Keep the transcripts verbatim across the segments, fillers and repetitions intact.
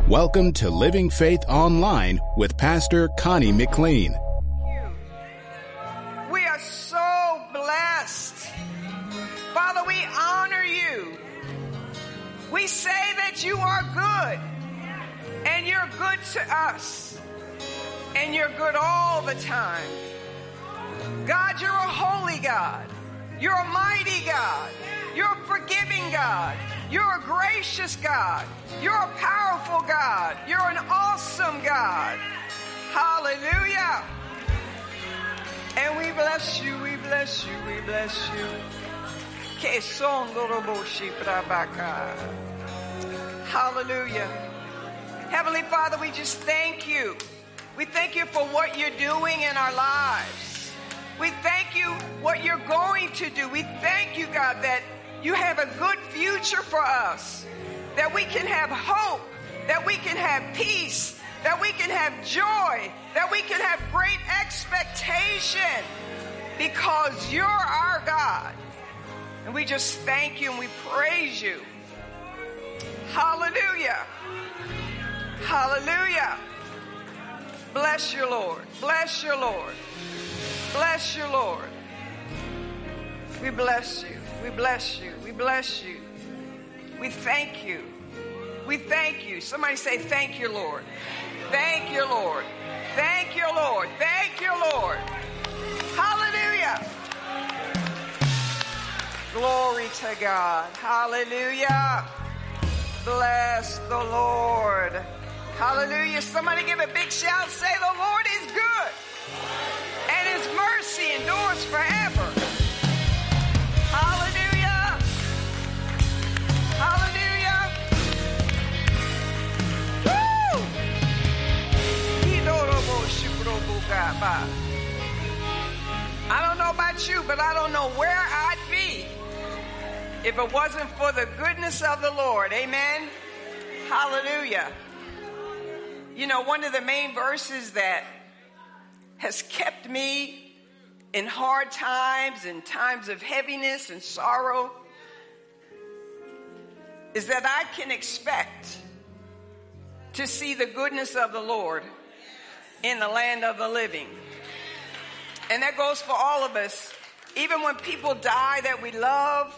Welcome to Living Faith Online with Pastor Connie McLean. We are so blessed. Father, we honor you. We say that you are good, and you're good to us, and you're good all the time. God, you're a holy God. You're a mighty God. You're a forgiving God. You're a gracious God. You're a powerful God. You're an awesome God. Hallelujah. And we bless you, we bless you, we bless you. Hallelujah. Heavenly Father, we just thank you. We thank you for what you're doing in our lives. We thank you what you're going to do. We thank you, God, that you have a good future for us, that we can have hope, that we can have peace, that we can have joy, that we can have great expectation, because you're our God. And we just thank you and we praise you. Hallelujah. Hallelujah. Bless you, Lord. Bless you, Lord. Bless you, Lord. We bless you. We bless you. We bless you. We thank you. We thank you. Somebody say, thank you, Lord. Thank you, Lord. Thank you, Lord. Thank you, Lord. Hallelujah. Glory to God. Hallelujah. Bless the Lord. Hallelujah. Somebody give a big shout. Say, the Lord is good, and his mercy endures forever. Hallelujah. Hallelujah. Woo! I don't know about you, but I don't know where I'd be if it wasn't for the goodness of the Lord. Amen. Hallelujah. You know, one of the main verses that has kept me in hard times, in times of heaviness and sorrow, is that I can expect to see the goodness of the Lord in the land of the living. And that goes for all of us. Even when people die that we love,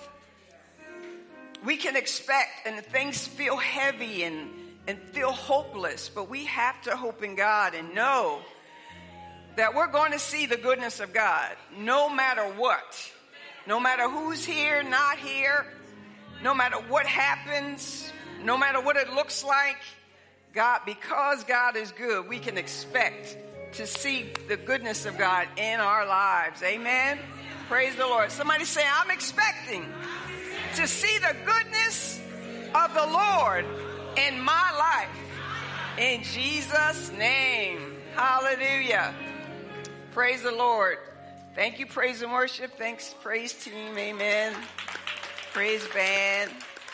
we can expect, and things feel heavy and, and feel hopeless, but we have to hope in God and know that we're going to see the goodness of God no matter what. No matter who's here, not here, no matter what happens, no matter what it looks like, God, because God is good, we can expect to see the goodness of God in our lives. Amen. Praise the Lord. Somebody say, I'm expecting to see the goodness of the Lord in my life. In Jesus' name. Hallelujah. Praise the Lord. Thank you, praise and worship. Thanks, praise team. Amen. Praise band.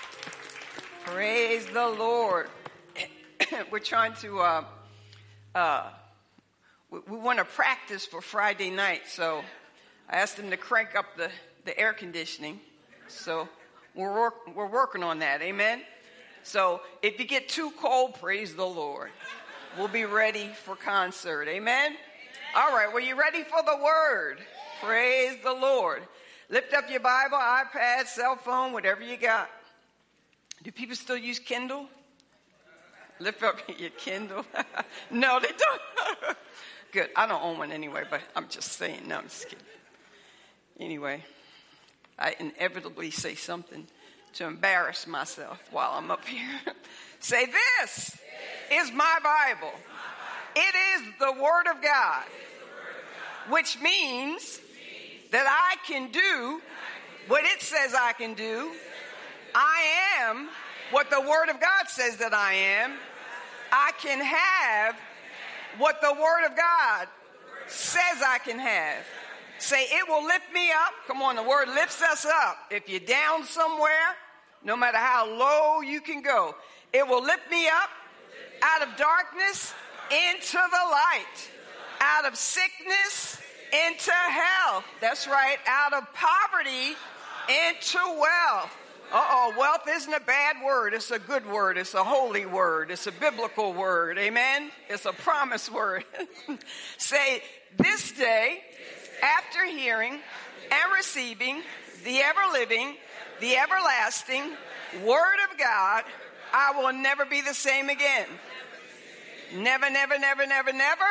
Praise the Lord. We're trying to, uh, uh, we, we want to practice for Friday night. So I asked them to crank up the, the air conditioning. So we're, work, we're working on that. Amen. So if you get too cold, praise the Lord. We'll be ready for concert. Amen. All right, well, you ready for the word? Praise the Lord. Lift up your Bible, iPad, cell phone, whatever you got. Do people still use Kindle? Lift up your Kindle. No, they don't. Good. I don't own one anyway, but I'm just saying. No, I'm just kidding. Anyway, I inevitably say something to embarrass myself while I'm up here. Say, this is my Bible. It is the Word of God, which means that I can do what it says I can do. I am what the Word of God says that I am. I can have what the Word of God says I can have. Say, it will lift me up. Come on, the Word lifts us up. If you're down somewhere, no matter how low you can go, it will lift me up out of darkness into the light, out of sickness into health. That's right, out of poverty into wealth, Uh-oh, wealth isn't a bad word. It's a good word. It's a holy word. It's a biblical word. Amen? It's a promise word. Say, this day, after hearing and receiving the ever-living, the everlasting word of God, I will never be the same again. Never, never, never, never, never.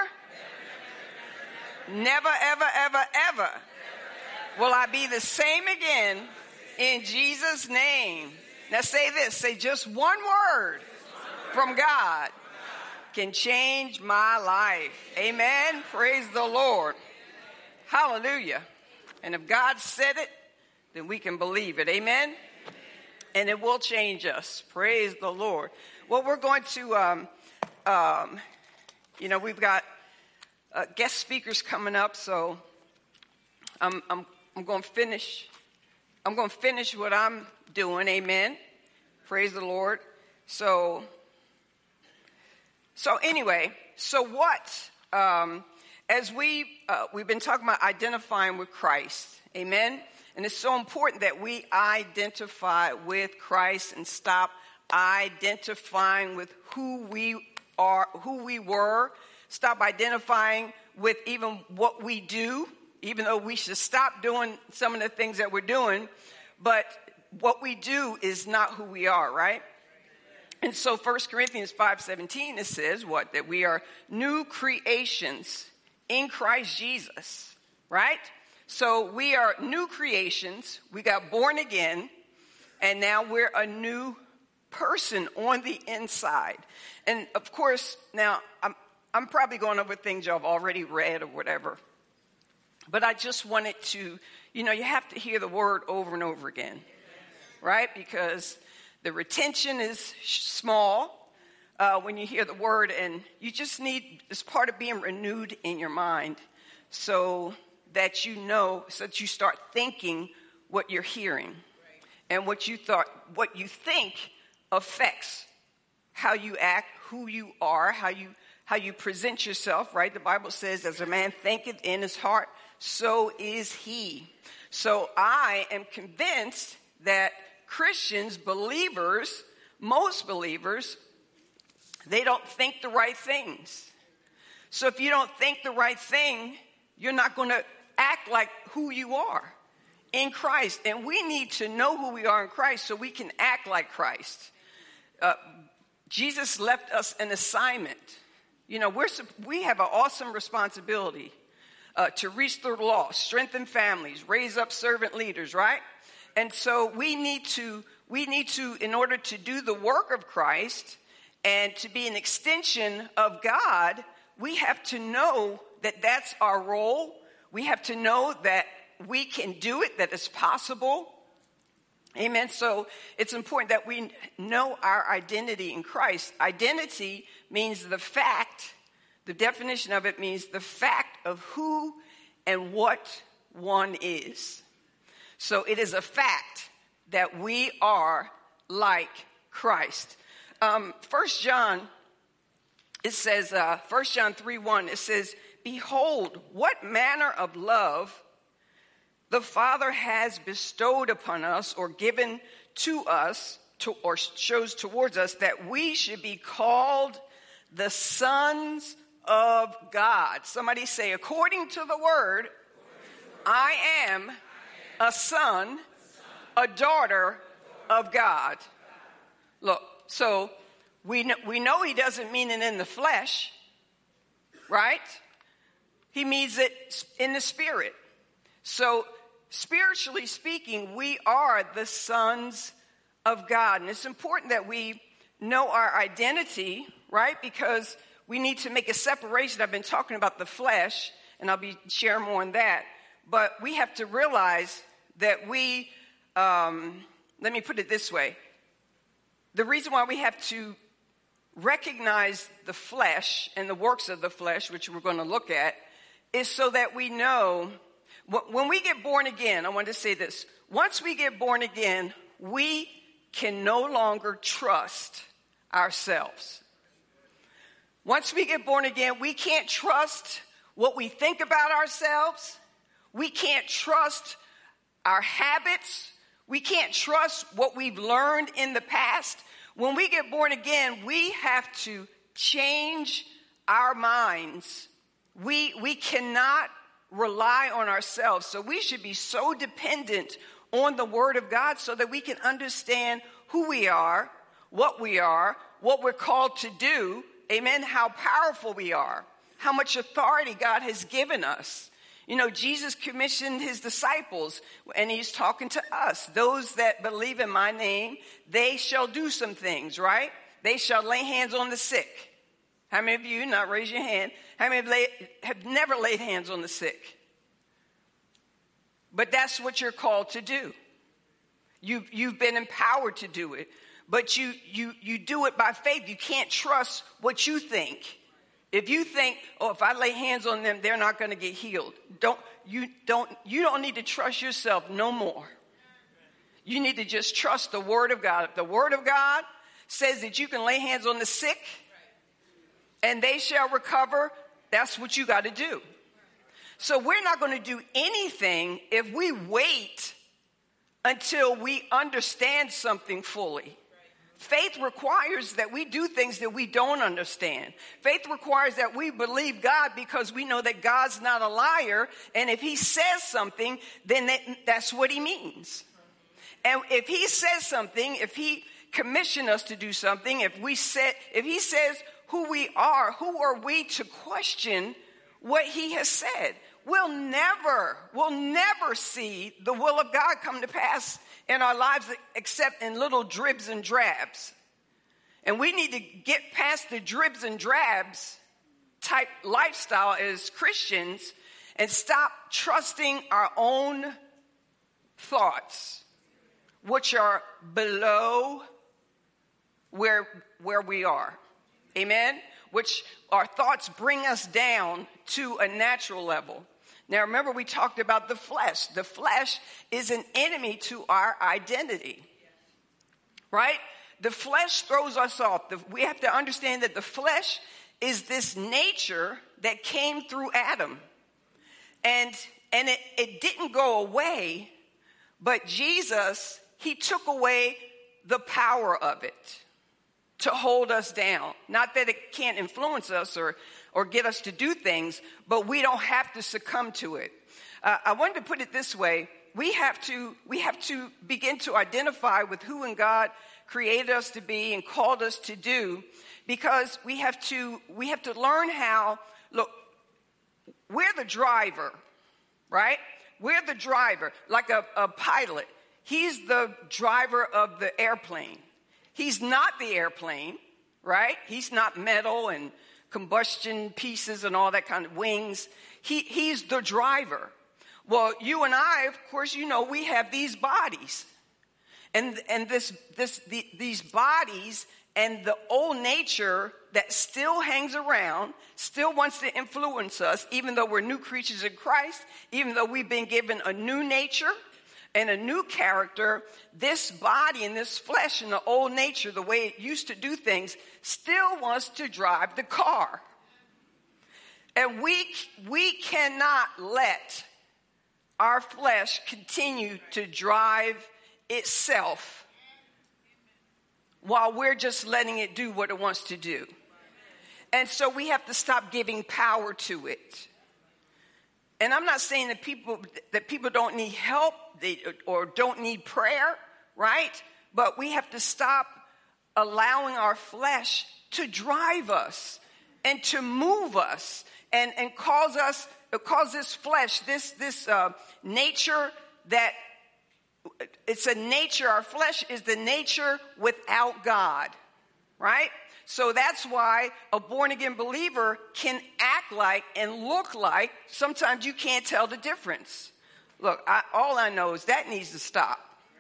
Never, ever, ever, ever will I be the same again in Jesus' name. Now say this. Say just one word from God can change my life. Amen. Praise the Lord. Hallelujah. And if God said it, then we can believe it. Amen. And it will change us. Praise the Lord. Well, we're going to, um, um, you know, we've got uh, guest speakers coming up, so I'm, I'm, I'm going to finish. I'm going to finish what I'm doing. Amen. Praise the Lord. So, so anyway, so what? Um, as we uh, we've been talking about identifying with Christ. Amen. And it's so important that we identify with Christ and stop identifying with who we are, who we were. Stop identifying with even what we do, even though we should stop doing some of the things that we're doing. But what we do is not who we are, right? And so First Corinthians five seventeen, it says what? That we are new creations in Christ Jesus, right? So we are new creations. We got born again, and now we're a new person on the inside. And of course, now I'm I'm probably going over things y'all have already read or whatever. But I just wanted to, you know, you have to hear the word over and over again, right? Because the retention is small uh, when you hear the word, and you just need, it's part of being renewed in your mind. So that you know, so that you start thinking what you're hearing. Right. And what you thought, what you think affects how you act, who you are, how you how you present yourself, right? The Bible says, as a man thinketh in his heart, so is he. So I am convinced that Christians, believers, most believers, they don't think the right things. So if you don't think the right thing, you're not going to act like who you are in Christ. And we need to know who we are in Christ so we can act like Christ. Uh, Jesus left us an assignment. You know, we're we have an awesome responsibility uh, to reach the lost, strengthen families, raise up servant leaders, right? And so we need to, we need to, in order to do the work of Christ and to be an extension of God, we have to know that that's our role. We have to know that we can do it, that it's possible. Amen. So it's important that we know our identity in Christ. Identity means the fact, the definition of it means the fact of who and what one is. So it is a fact that we are like Christ. Um, First John, it says, uh, First John three one, it says, behold, what manner of love the Father has bestowed upon us or given to us to, or shows towards us that we should be called the sons of God. Somebody say, according to the word, I am a son, a daughter of God. Look, so we know, we know he doesn't mean it in the flesh, right? He means it in the spirit. So spiritually speaking, we are the sons of God. And it's important that we know our identity, right? Because we need to make a separation. I've been talking about the flesh, and I'll be sharing more on that. But we have to realize that we, um, let me put it this way. The reason why we have to recognize the flesh and the works of the flesh, which we're going to look at, is so that we know, when we get born again, I want to say this. Once we get born again, we can no longer trust ourselves. Once we get born again, we can't trust what we think about ourselves. We can't trust our habits. We can't trust what we've learned in the past. When we get born again, we have to change our minds. We, we cannot rely on ourselves. So we should be so dependent on the Word of God so that we can understand who we are, what we are, what we're called to do, amen, how powerful we are, how much authority God has given us. You know, Jesus commissioned his disciples, and he's talking to us. Those that believe in my name, they shall do some things, right? They shall lay hands on the sick. How many of you, not raise your hand, how many have, laid, have never laid hands on the sick? But that's what you're called to do. You've, you've been empowered to do it. But you, you, you do it by faith. You can't trust what you think. If you think, oh, if I lay hands on them, they're not going to get healed. Don't, you, don't, you don't need to trust yourself no more. You need to just trust the Word of God. If the Word of God says that you can lay hands on the sick and they shall recover, that's what you got to do. So we're not going to do anything if we wait until we understand something fully. Faith requires that we do things that we don't understand. Faith requires that we believe God because we know that God's not a liar. And if he says something, then that, that's what he means. And if he says something, if he commissioned us to do something, if we said, if he says who we are, who are we to question what he has said? We'll never, we'll never see the will of God come to pass in our lives except in little dribs and drabs. And we need to get past the dribs and drabs type lifestyle as Christians and stop trusting our own thoughts, which are below where, where we are. Amen? Which our thoughts bring us down to a natural level. Now, remember, we talked about the flesh. The flesh is an enemy to our identity, right? The flesh throws us off. The, we have to understand that the flesh is this nature that came through Adam. And, and it, it didn't go away, but Jesus, he took away the power of it to hold us down. Not that it can't influence us or or get us to do things, but we don't have to succumb to it. Uh, I wanted to put it this way. We have to, we have to begin to identify with who in God created us to be and called us to do, because we have to, we have to learn how, look, we're the driver, right? We're the driver, like a, a pilot. He's the driver of the airplane. He's not the airplane, right? He's not metal and combustion pieces and all that kind of wings. He, he's the driver. Well, you and I, of course, you know, we have these bodies. And, and this, this, the, these bodies and the old nature that still hangs around, still wants to influence us, even though we're new creatures in Christ, even though we've been given a new nature and a new character, this body and this flesh and the old nature, the way it used to do things, still wants to drive the car. And we, we cannot let our flesh continue to drive itself while we're just letting it do what it wants to do. And so we have to stop giving power to it. And I'm not saying that people that people don't need help they, or don't need prayer, right? But we have to stop allowing our flesh to drive us and to move us and, and cause us, cause this flesh, this, this uh, nature that, it's a nature, our flesh is the nature without God, right? So that's why a born-again believer can act like and look like, sometimes you can't tell the difference. Look, I, all I know is that needs to stop.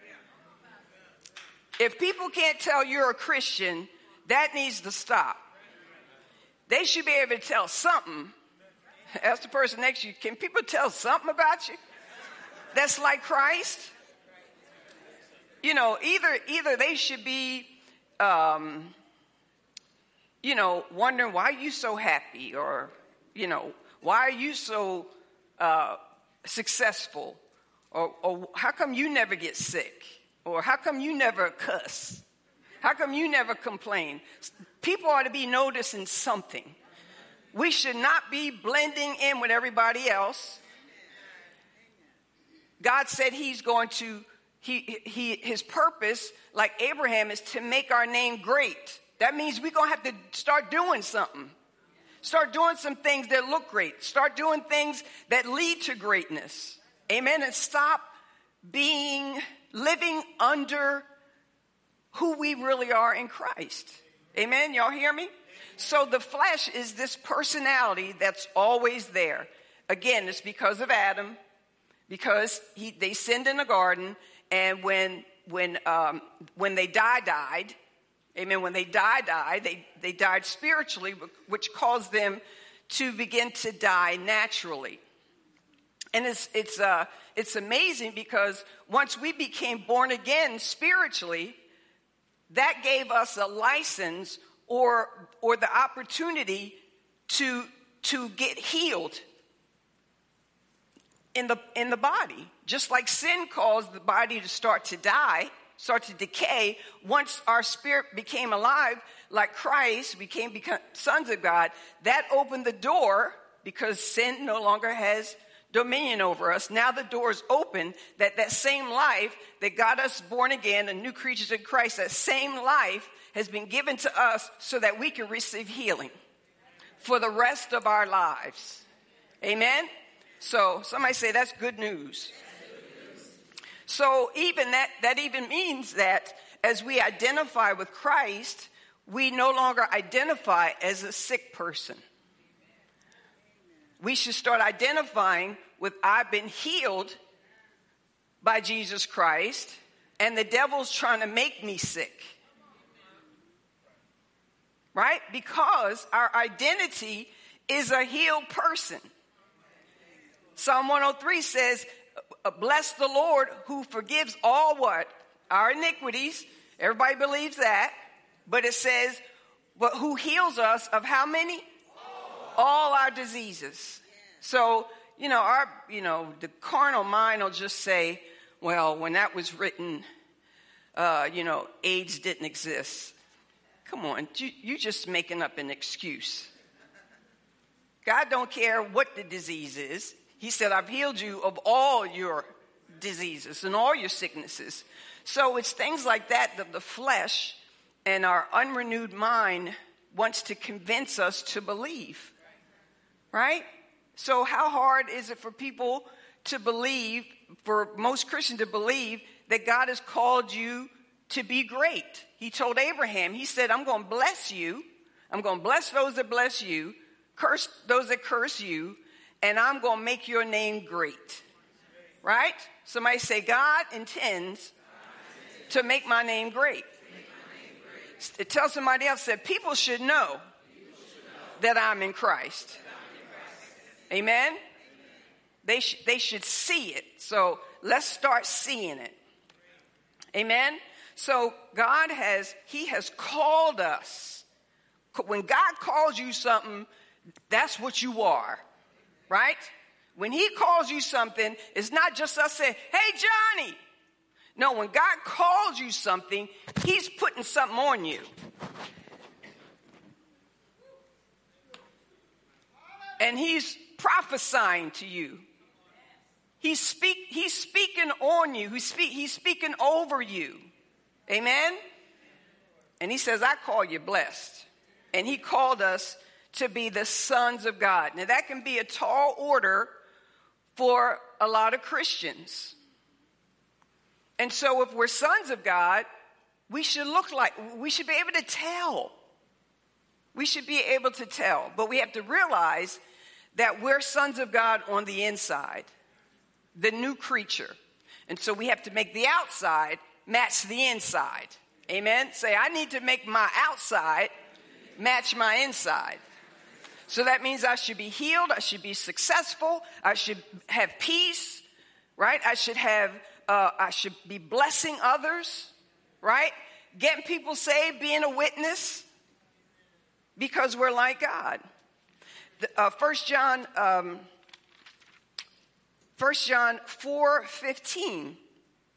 If people can't tell you're a Christian, that needs to stop. They should be able to tell something. Ask the person next to you, can people tell something about you that's like Christ? You know, either either they should be... Um, you know, wondering, why are you so happy? Or, you know, why are you so uh, successful? Or, or how come you never get sick? or how come you never cuss? How come you never complain? People ought to be noticing something. We should not be blending in with everybody else. God said he's going to, he, he, his purpose, like Abraham, is to make our name great. That means we're going to have to start doing something. Start doing some things that look great. Start doing things that lead to greatness. Amen. And stop being, living under who we really are in Christ. Amen. Y'all hear me? So the flesh is this personality that's always there. Again, it's because of Adam, because he, they sinned in the garden, and when when um, when they die, died. Amen. When they die, died, they, they died spiritually, which caused them to begin to die naturally. And it's it's uh it's amazing because once we became born again spiritually, that gave us a license or or the opportunity to to get healed in the in the body. Just like sin caused the body to start to die, start to decay, once our spirit became alive, like Christ, became become sons of God, that opened the door because sin no longer has dominion over us. Now the door is open, that that same life that got us born again and new creatures in Christ, that same life has been given to us so that we can receive healing for the rest of our lives. Amen? So somebody say that's good news. So even that, that even means that as we identify with Christ, we no longer identify as a sick person. We should start identifying with I've been healed by Jesus Christ, and the devil's trying to make me sick. Right? Because our identity is a healed person. Psalm one oh three says, bless the Lord who forgives all what? Our iniquities. Everybody believes that. But it says, but who heals us of how many? All our diseases. So, you know, our, you know, the carnal mind will just say, well, when that was written, uh, you know, AIDS didn't exist. Come on, you, you just making up an excuse. God don't care what the disease is. He said, I've healed you of all your diseases and all your sicknesses. So it's things like that that the flesh and our unrenewed mind wants to convince us to believe. Right? So how hard is it for people to believe, for most Christians to believe, that God has called you to be great? He told Abraham, he said, I'm going to bless you. I'm going to bless those that bless you, curse those that curse you, and I'm going to make your name great. Right? Somebody say, God intends to make my name great. Tell somebody else that people should know that I'm in Christ. Amen? They, sh- they should see it. So let's start seeing it. Amen? So God has, he has called us. When God calls you something, that's what you are. Right? When he calls you something, it's not just us saying, hey, Johnny. No, when God calls you something, he's putting something on you. And he's prophesying to you. He's, speak, he's speaking on you. He's, speak, he's speaking over you. Amen? And he says, I call you blessed. And he called us to be the sons of God. Now, that can be a tall order for a lot of Christians. And so if we're sons of God, we should look like, we should be able to tell. We should be able to tell. But we have to realize that we're sons of God on the inside, the new creature. And so we have to make the outside match the inside. Amen? Say, I need to make my outside match my inside. So that means I should be healed, I should be successful, I should have peace, right? I should have, uh, I should be blessing others, right? Getting people saved, being a witness, because we're like God. The, uh, First John, um, First John four fifteen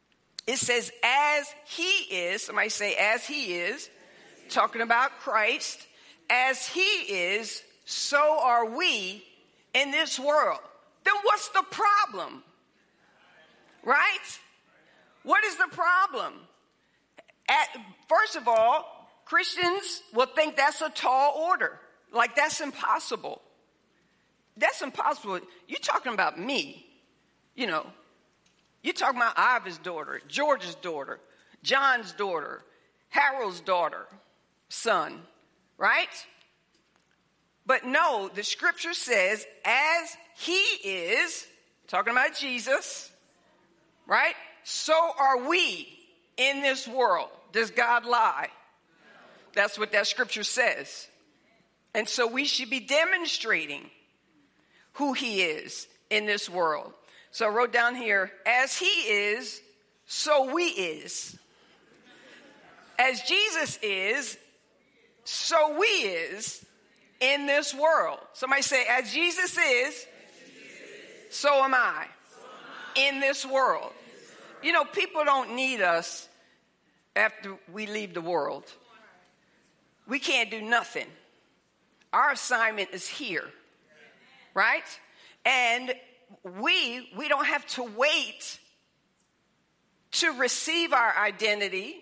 it says, as he is, somebody say, as he is, talking about Christ, as he is, so are we in this world. Then what's the problem? Right? What is the problem? At, first of all, Christians will think that's a tall order. Like that's impossible. That's impossible. You're talking about me, you know. You're talking about Iva's daughter, George's daughter, John's daughter, Harold's daughter, son, right? But no, the scripture says, as he is, talking about Jesus, right? So are we in this world. Does God lie? That's what that scripture says. And so we should be demonstrating who he is in this world. So I wrote down here, as he is, so we is. As Jesus is, so we is in this world. Somebody say, as Jesus is, so am I in this world. You know, people don't need us after we leave the world. We can't do nothing. Our assignment is here, right? And we we don't have to wait to receive our identity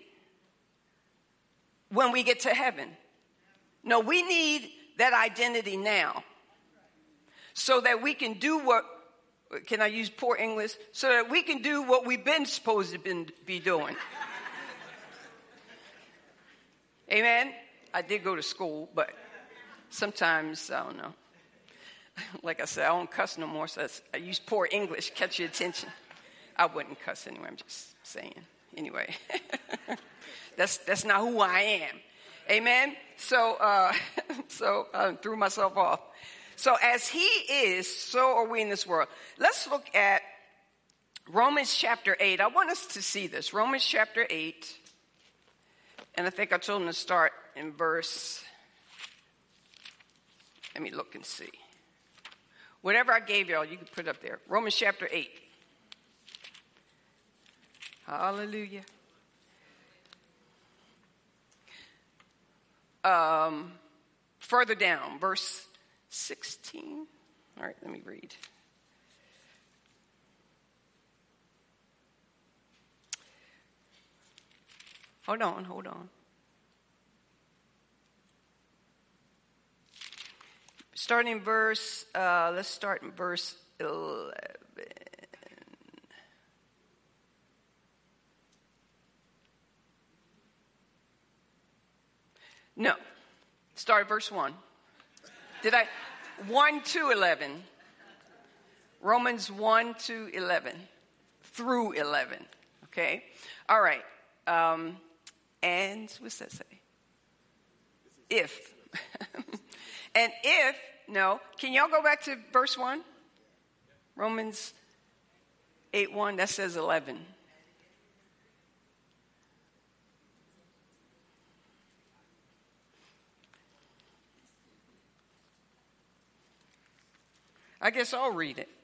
when we get to heaven. No, we need that identity now so that we can do what, can I use poor English? So that we can do what we've been supposed to be doing. Amen? I did go to school, but sometimes, I don't know. Like I said, I don't cuss no more, so I use poor English, catch your attention. I wouldn't cuss anyway, I'm just saying. Anyway, that's that's not who I am. Amen? So, uh, so I threw myself off. So as he is, so are we in this world. Let's look at Romans chapter eight. I want us to see this. Romans chapter eight. And I think I told him to start in verse, let me look and see. Whatever I gave y'all, you can put it up there. Romans chapter eight. Hallelujah. Um, further down, verse sixteen. All right, let me read. Hold on, hold on. Starting in verse, uh, let's start in verse eleven. No, start at verse one. Did I? one to eleven. Romans one to eleven. Through eleven. Okay? All right. Um, and what's that say? If. And if, no, can y'all go back to verse one? Romans eight one, that says eleven. I guess I'll read it.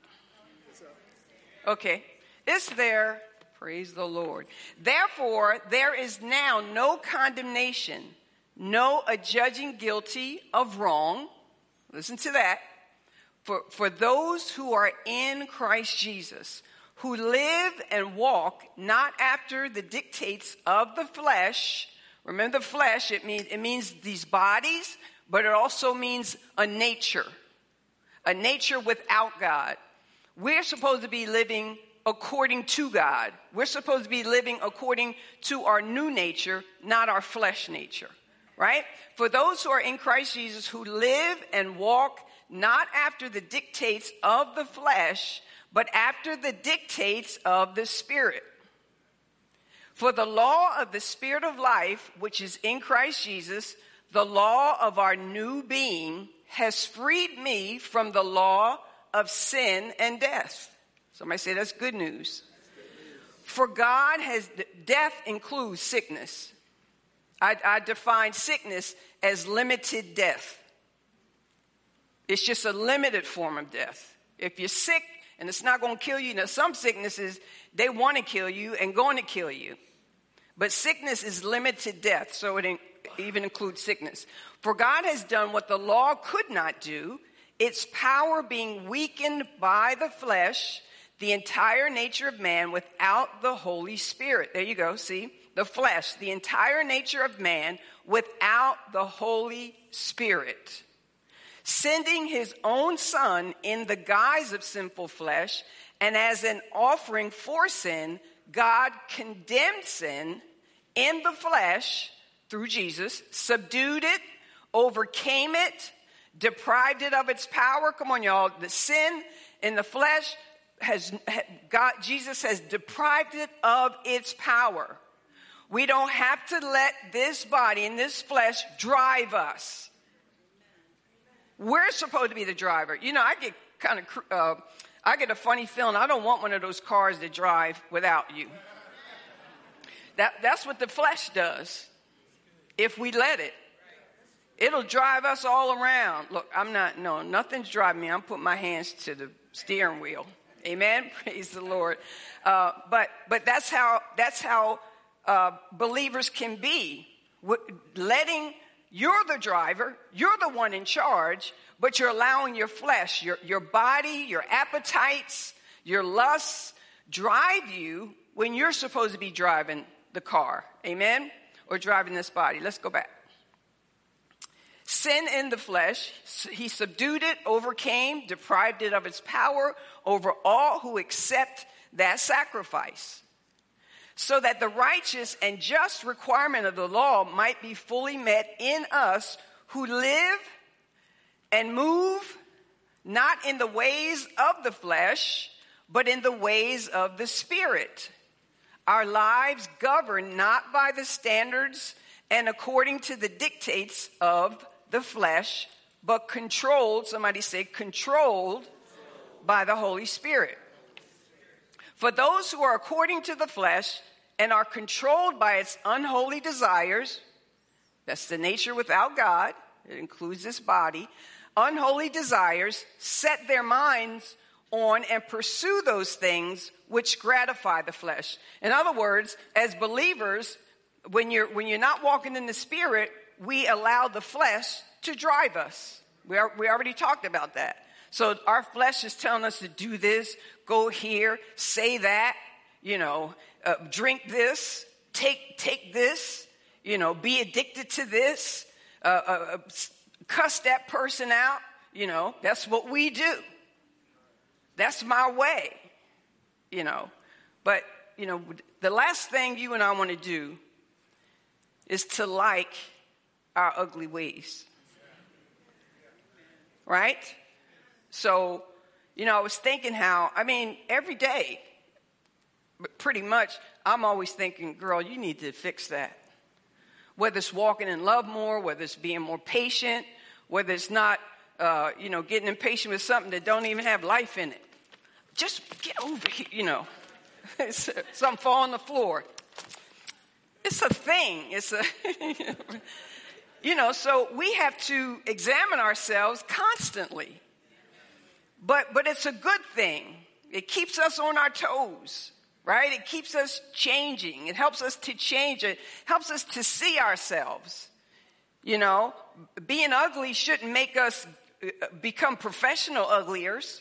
Okay. It's there. Praise the Lord. Therefore, there is now no condemnation, no adjudging guilty of wrong. Listen to that. For, for those who are in Christ Jesus, who live and walk not after the dictates of the flesh. Remember the flesh, it means, it means these bodies, but it also means a nature. A nature without God. We're supposed to be living according to God. We're supposed to be living according to our new nature, not our flesh nature. Right? For those who are in Christ Jesus, who live and walk not after the dictates of the flesh, but after the dictates of the Spirit. For the law of the Spirit of life, which is in Christ Jesus, the law of our new being, has freed me from the law of sin and death. Somebody say that's good news. That's good news. For God has, death includes sickness. I, I define sickness as limited death. It's just a limited form of death. If you're sick and it's not going to kill you. Now, some sicknesses, they want to kill you and going to kill you. But sickness is limited to death, so it in, even includes sickness. For God has done what the law could not do, its power being weakened by the flesh, the entire nature of man without the Holy Spirit. There you go, see? The flesh, the entire nature of man without the Holy Spirit. Sending his own Son in the guise of sinful flesh, and as an offering for sin, God condemned sin in the flesh through Jesus, subdued it, overcame it, deprived it of its power. Come on, y'all. The sin in the flesh has God, Jesus has deprived it of its power. We don't have to let this body and this flesh drive us. We're supposed to be the driver. You know, I get kind of, uh, I get a funny feeling. I don't want one of those cars that drive without you. That, that's what the flesh does. If we let it, it'll drive us all around. Look, I'm not, no, nothing's driving me. I'm putting my hands to the steering wheel. Amen. Praise the Lord. Uh, but, but that's how, that's how uh, believers can be. Letting, you're the driver, you're the one in charge, but you're allowing your flesh, your, your body, your appetites, your lusts drive you when you're supposed to be driving the car. Amen? Or driving this body. Let's go back. Sin in the flesh, he subdued it, overcame, deprived it of its power over all who accept that sacrifice, so that the righteous and just requirement of the law might be fully met in us who live and move not in the ways of the flesh, but in the ways of the Spirit. Our lives governed not by the standards and according to the dictates of the flesh, but controlled, somebody say controlled, by the Holy Spirit. For those who are according to the flesh and are controlled by its unholy desires, that's the nature without God, it includes this body, unholy desires set their minds on and pursue those things which gratify the flesh. In other words, as believers, when you're when you're not walking in the Spirit, we allow the flesh to drive us. We are, we already talked about that. So our flesh is telling us to do this, go here, say that, you know, uh, drink this, take take this, you know, be addicted to this, uh, uh, cuss that person out. You know, that's what we do. That's my way, you know. But, you know, the last thing you and I want to do is to like our ugly ways. Right? So, you know, I was thinking how, I mean, every day, pretty much, I'm always thinking, girl, you need to fix that. Whether it's walking in love more, whether it's being more patient, whether it's not, uh, you know, getting impatient with something that don't even have life in it. Just get over here, you know. Something fall on the floor. It's a thing. It's a, you know, so we have to examine ourselves constantly. But but it's a good thing. It keeps us on our toes, right? It keeps us changing. It helps us to change. It helps us to see ourselves. You know, being ugly shouldn't make us become professional ugliers.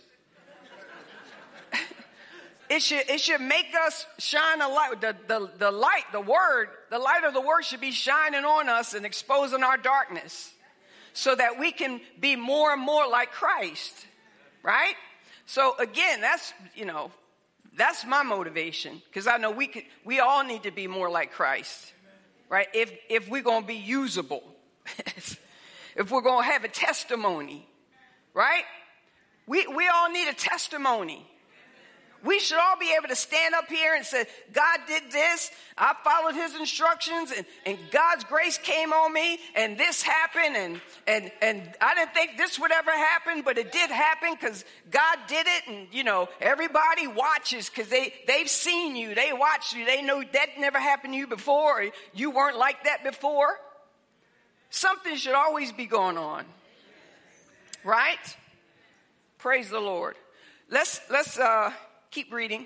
It should, it should make us shine a light. The, the, the light, the word, the light of the word should be shining on us and exposing our darkness so that we can be more and more like Christ, right? So again, that's, you know, that's my motivation, because I know we could, we all need to be more like Christ, right? If, if we're going to be usable, if we're going to have a testimony, right? We, we all need a testimony. We should all be able to stand up here and say, God did this, I followed his instructions, and, and God's grace came on me, and this happened, and, and, and I didn't think this would ever happen, but it did happen because God did it, and, you know, everybody watches because they, they've seen you, they watched you, they know that never happened to you before, or you weren't like that before. Something should always be going on, right? Praise the Lord. let's let's uh, keep reading.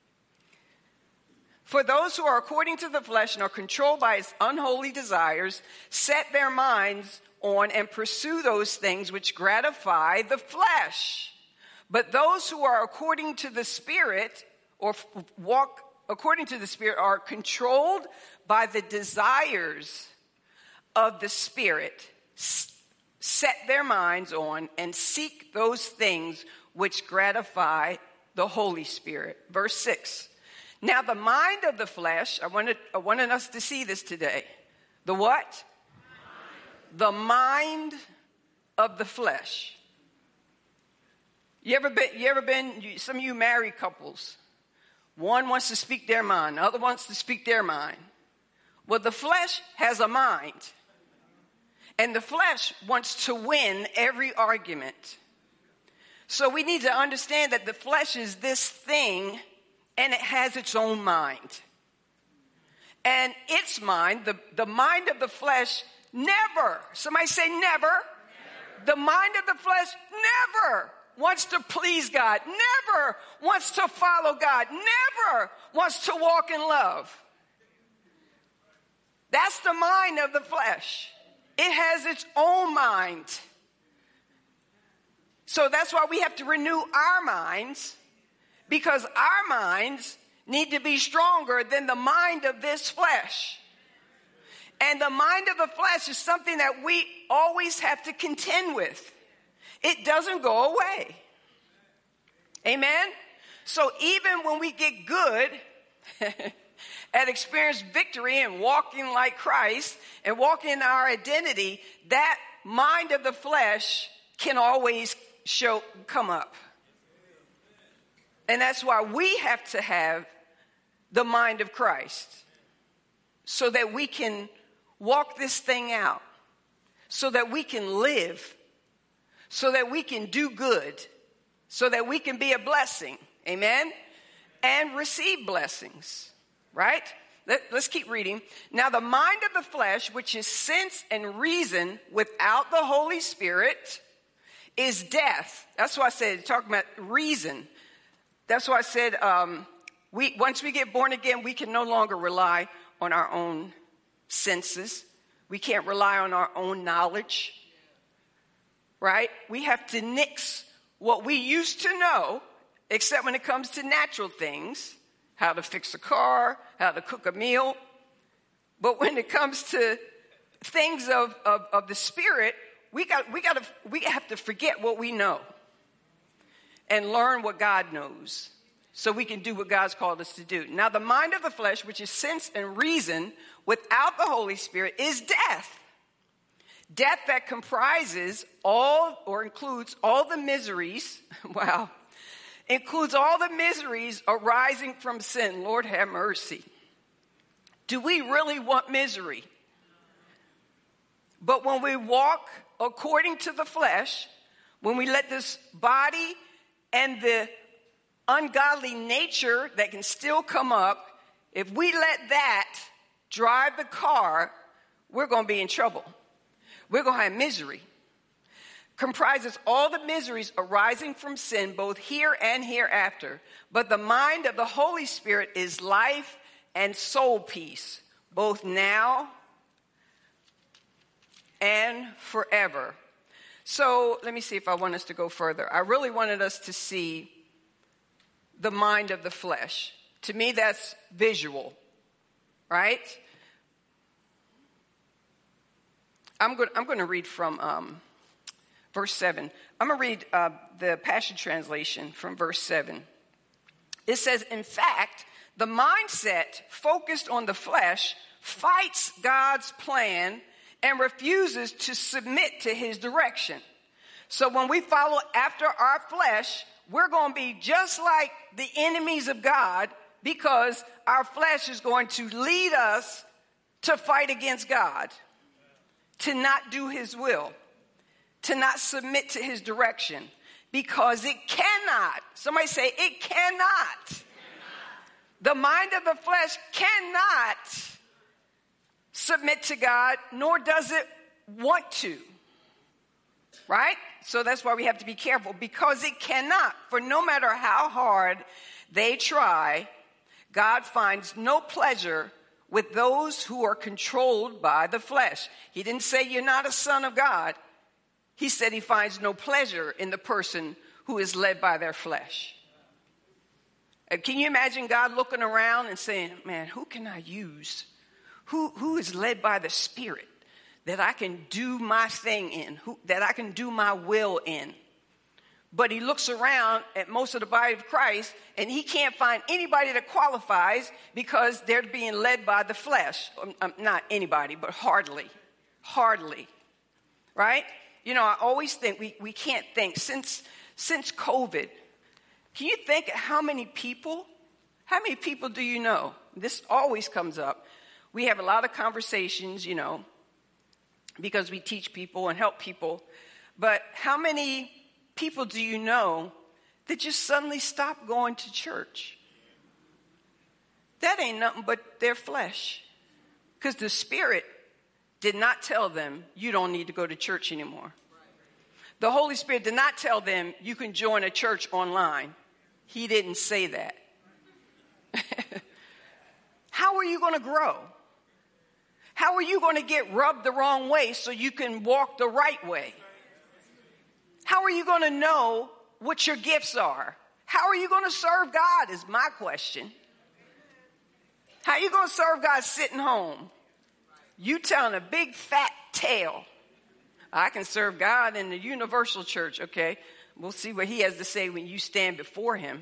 For those who are according to the flesh and are controlled by its unholy desires, set their minds on and pursue those things which gratify the flesh. But those who are according to the Spirit, or f- walk according to the Spirit, are controlled by the desires of the Spirit. S- set their minds on and seek those things which gratify the Holy Spirit. Verse six. Now the mind of the flesh, I wanted, I wanted us to see this today. The what? Mind. The mind of the flesh. You ever been, you ever been, you, some of you married couples, one wants to speak their mind, the other wants to speak their mind. Well, the flesh has a mind. And the flesh wants to win every argument. So we need to understand that the flesh is this thing, and it has its own mind. And its mind, the, the mind of the flesh, never, somebody say never. never. The mind of the flesh never wants to please God, never wants to follow God, never wants to walk in love. That's the mind of the flesh. It has its own mind. So that's why we have to renew our minds, because our minds need to be stronger than the mind of this flesh. And the mind of the flesh is something that we always have to contend with. It doesn't go away. Amen? So even when we get good and experience victory and walking like Christ and walking in our identity, that mind of the flesh can always show come up. And that's why we have to have the mind of Christ, so that we can walk this thing out, so that we can live, so that we can do good, so that we can be a blessing, amen, and receive blessings, right? Let, let's keep reading. Now the mind of the flesh, which is sense and reason without the Holy Spirit, is death. That's why I said, talking about reason. That's why I said, um, we once we get born again, we can no longer rely on our own senses. We can't rely on our own knowledge, right? We have to nix what we used to know, except when it comes to natural things, how to fix a car, how to cook a meal. But when it comes to things of, of, of the Spirit, we got we got to we have to forget what we know and learn what God knows, so we can do what God's called us to do. Now, the mind of the flesh, which is sense and reason without the Holy Spirit, is death. Death that comprises all, or includes all the miseries, wow, includes all the miseries arising from sin. Lord have mercy. Do we really want misery? But when we walk according to the flesh, when we let this body and the ungodly nature that can still come up, if we let that drive the car, we're going to be in trouble. We're going to have misery. Comprises all the miseries arising from sin, both here and hereafter. But the mind of the Holy Spirit is life and soul peace, both now and forever. So let me see if I want us to go further. I really wanted us to see the mind of the flesh. To me, that's visual, right? I'm going, I'm going to read from um, verse seven. I'm going to read uh, the Passion Translation from verse seven. It says, in fact, the mindset focused on the flesh fights God's plan and refuses to submit to his direction. So when we follow after our flesh, we're going to be just like the enemies of God, because our flesh is going to lead us to fight against God, to not do his will, to not submit to his direction, because it cannot. Somebody say, it cannot. cannot. The mind of the flesh cannot submit to God, nor does it want to. right? So that's why we have to be careful, because it cannot. For no matter how hard they try, God finds no pleasure with those who are controlled by the flesh. He didn't say you're not a son of God. He said he finds no pleasure in the person who is led by their flesh. Can you imagine God looking around and saying, man, who can I use? Who, who is led by the Spirit that I can do my thing in, who, that I can do my will in? But he looks around at most of the body of Christ, and he can't find anybody that qualifies because they're being led by the flesh. Um, um, not anybody, but hardly. Hardly. Right? You know, I always think, we, we can't think, since, since COVID, can you think how many people, how many people do you know? This always comes up. We have a lot of conversations, you know, because we teach people and help people. But how many people do you know that just suddenly stop going to church? That ain't nothing but their flesh. Because the Spirit did not tell them, you don't need to go to church anymore. The Holy Spirit did not tell them, you can join a church online. He didn't say that. How are you going to grow? How are you going to get rubbed the wrong way so you can walk the right way? How are you going to know what your gifts are? How are you going to serve God is my question. How are you going to serve God sitting home? You telling a big fat tale. I can serve God in the universal church. Okay, we'll see what he has to say when you stand before him.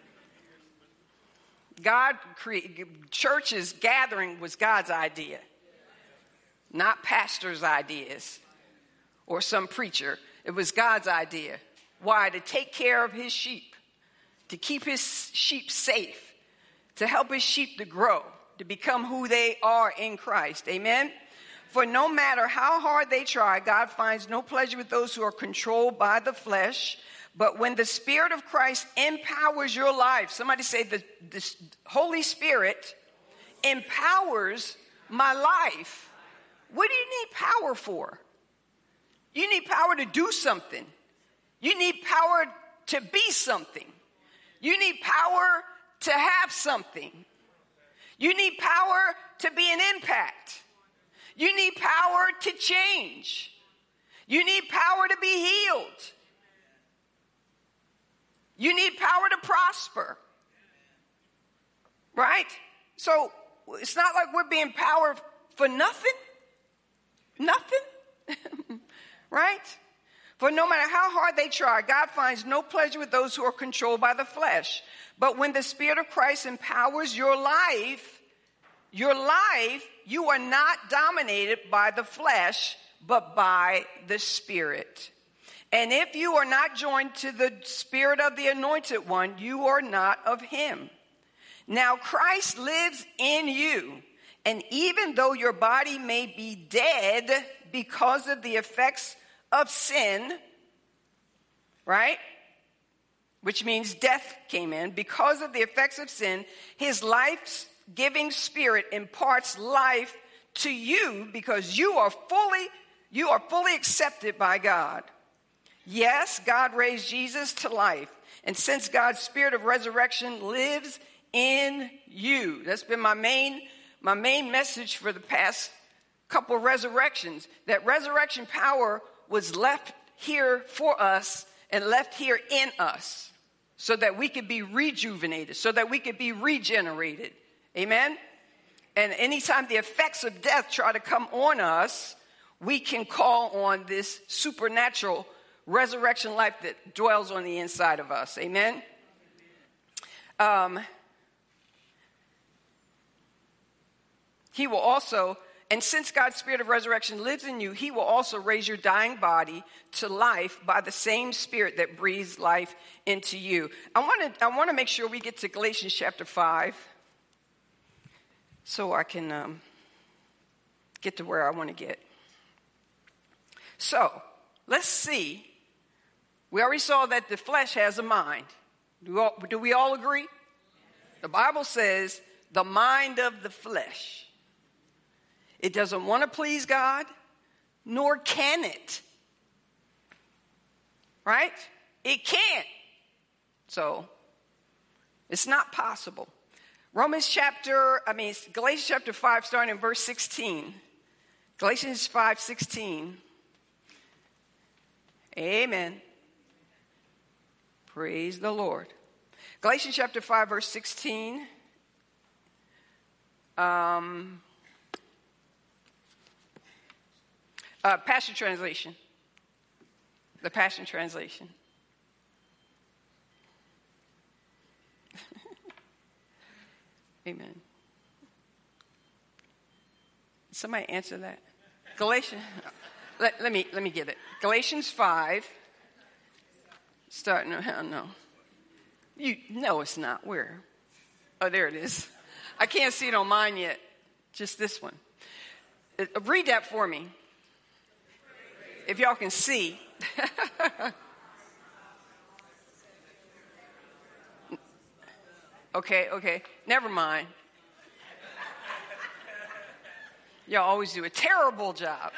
God created, churches gathering was God's idea, not pastors' ideas or some preacher. It was God's idea. Why? To take care of his sheep, to keep his sheep safe, to help his sheep to grow, to become who they are in Christ. Amen? For no matter how hard they try, God finds no pleasure with those who are controlled by the flesh. But when the Spirit of Christ empowers your life, somebody say the, the Holy Spirit empowers my life. What do you need power for? You need power to do something. You need power to be something. You need power to have something. You need power to be an impact. You need power to change. You need power to be healed. You need power to prosper. Right? So it's not like we're being powered for nothing. Nothing. Right? For no matter how hard they try, God finds no pleasure with those who are controlled by the flesh. But when the Spirit of Christ empowers your life, your life, you are not dominated by the flesh, but by the Spirit. And if you are not joined to the Spirit of the Anointed One, you are not of him. Now Christ lives in you, and even though your body may be dead because of the effects of sin, right? Which means death came in. Because of the effects of sin, his life-giving Spirit imparts life to you because you are fully, you are fully accepted by God. Yes, God raised Jesus to life. And since God's Spirit of resurrection lives in you, that's been my main, my main message for the past couple of resurrections, that resurrection power was left here for us and left here in us so that we could be rejuvenated, so that we could be regenerated. Amen? And anytime the effects of death try to come on us, we can call on this supernatural resurrection life that dwells on the inside of us. Amen? Um, he will also... And since God's Spirit of resurrection lives in you, he will also raise your dying body to life by the same Spirit that breathes life into you. I want to I want to make sure we get to Galatians chapter five so I can um, get to where I want to get. So, let's see. We already saw that the flesh has a mind. Do we all, do we all agree? The Bible says the mind of the flesh. It doesn't want to please God, nor can it. right? It can't. So it's not possible. Romans chapter, I mean, Galatians chapter five, starting in verse sixteen. Galatians five sixteen. Amen. Praise the Lord. Galatians chapter five, verse sixteen. Um, uh, Passion Translation. The Passion Translation. Amen. Somebody answer that. Galatians. Let, let me let me get it. Galatians five. Starting. Oh, no. You no, it's not. Where? Oh, there it is. I can't see it on mine yet. Just this one. Uh, read that for me. If y'all can see. Okay, okay. Never mind. Y'all always do a terrible job.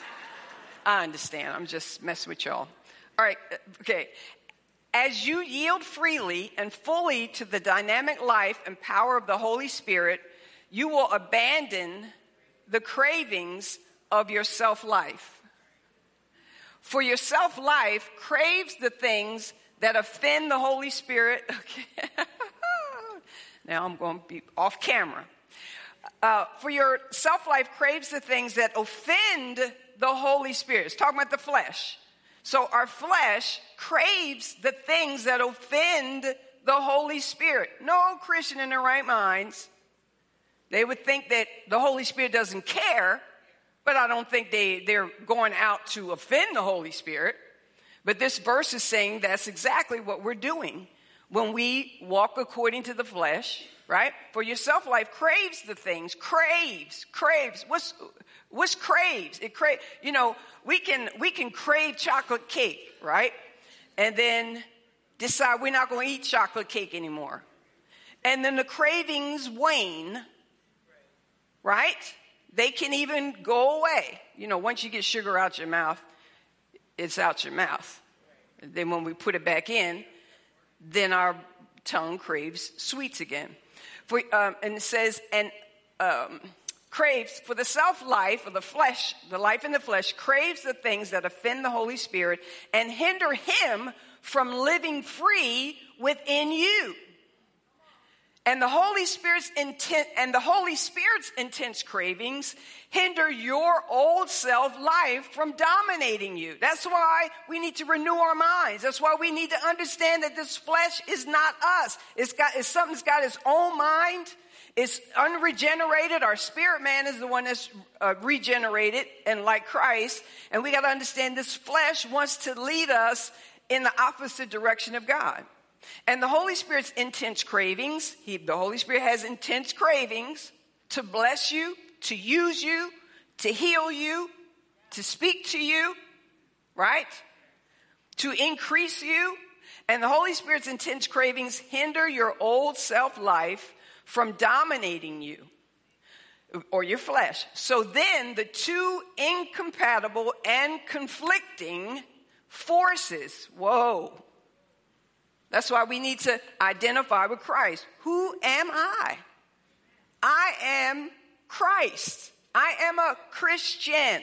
I understand. I'm just messing with y'all. All right, okay. As you yield freely and fully to the dynamic life and power of the Holy Spirit, you will abandon the cravings of your self-life. For your self-life craves the things that offend the Holy Spirit. Okay. Now I'm going to be off camera. Uh, for your self-life craves the things that offend the Holy Spirit. It's talking about the flesh. So our flesh craves the things that offend the Holy Spirit. No Christian in their right minds, they would think that the Holy Spirit doesn't care, but I don't think they, they're going out to offend the Holy Spirit. But this verse is saying that's exactly what we're doing when we walk according to the flesh, right? For your self-life craves the things, craves, craves. What's what's craves? It crave. You know, we can we can crave chocolate cake, right? And then decide we're not going to eat chocolate cake anymore. And then the cravings wane, right? They can even go away. You know, once you get sugar out your mouth, it's out your mouth. And then when we put it back in, then our tongue craves sweets again. For, um, and it says, and um, craves for the self-life of the flesh, the life in the flesh, craves the things that offend the Holy Spirit and hinder him from living free within you. And the Holy Spirit's intent and the Holy Spirit's intense cravings hinder your old self life from dominating you. That's why we need to renew our minds. That's why we need to understand that this flesh is not us. It's got it's something's got its own mind. It's unregenerated. Our spirit man is the one that's uh, regenerated and like Christ. And we got to understand this flesh wants to lead us in the opposite direction of God. And the Holy Spirit's intense cravings, he, the Holy Spirit has intense cravings to bless you, to use you, to heal you, to speak to you, right? To increase you. And the Holy Spirit's intense cravings hinder your old self-life from dominating you or your flesh. So then the two incompatible and conflicting forces, whoa. That's why we need to identify with Christ. Who am I? I am Christ. I am a Christian.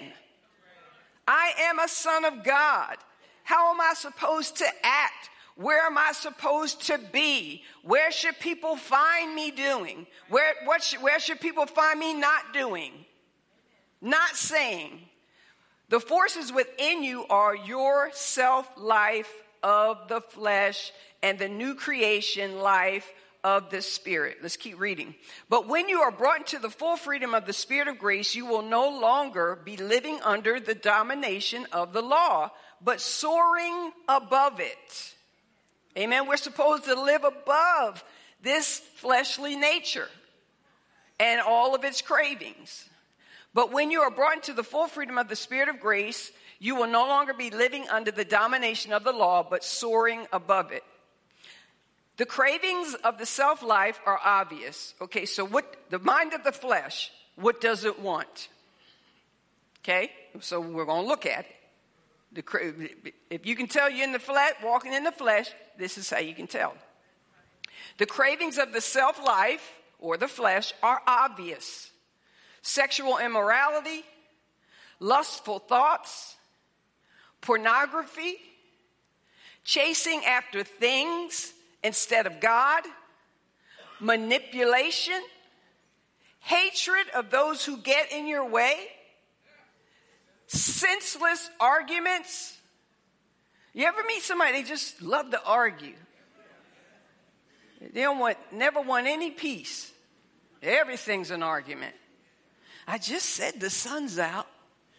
I am a son of God. How am I supposed to act? Where am I supposed to be? Where should people find me doing? Where, what should, where should people find me not doing? Not saying. The forces within you are your self-life of the flesh and the new creation life of the Spirit. Let's keep reading. But when you are brought into the full freedom of the Spirit of grace, you will no longer be living under the domination of the law, but soaring above it. Amen. We're supposed to live above this fleshly nature and all of its cravings. But when you are brought into the full freedom of the Spirit of grace, you will no longer be living under the domination of the law, but soaring above it. The cravings of the self-life are obvious. Okay, so what the mind of the flesh, what does it want? Okay, so we're going to look at it. The, if you can tell you're in the flesh, walking in the flesh, this is how you can tell. The cravings of the self-life or the flesh are obvious. Sexual immorality, lustful thoughts, pornography, chasing after things instead of God, manipulation, hatred of those who get in your way, senseless arguments. You ever meet somebody, they just love to argue. They don't want, never want any peace. Everything's an argument. I just said the sun's out.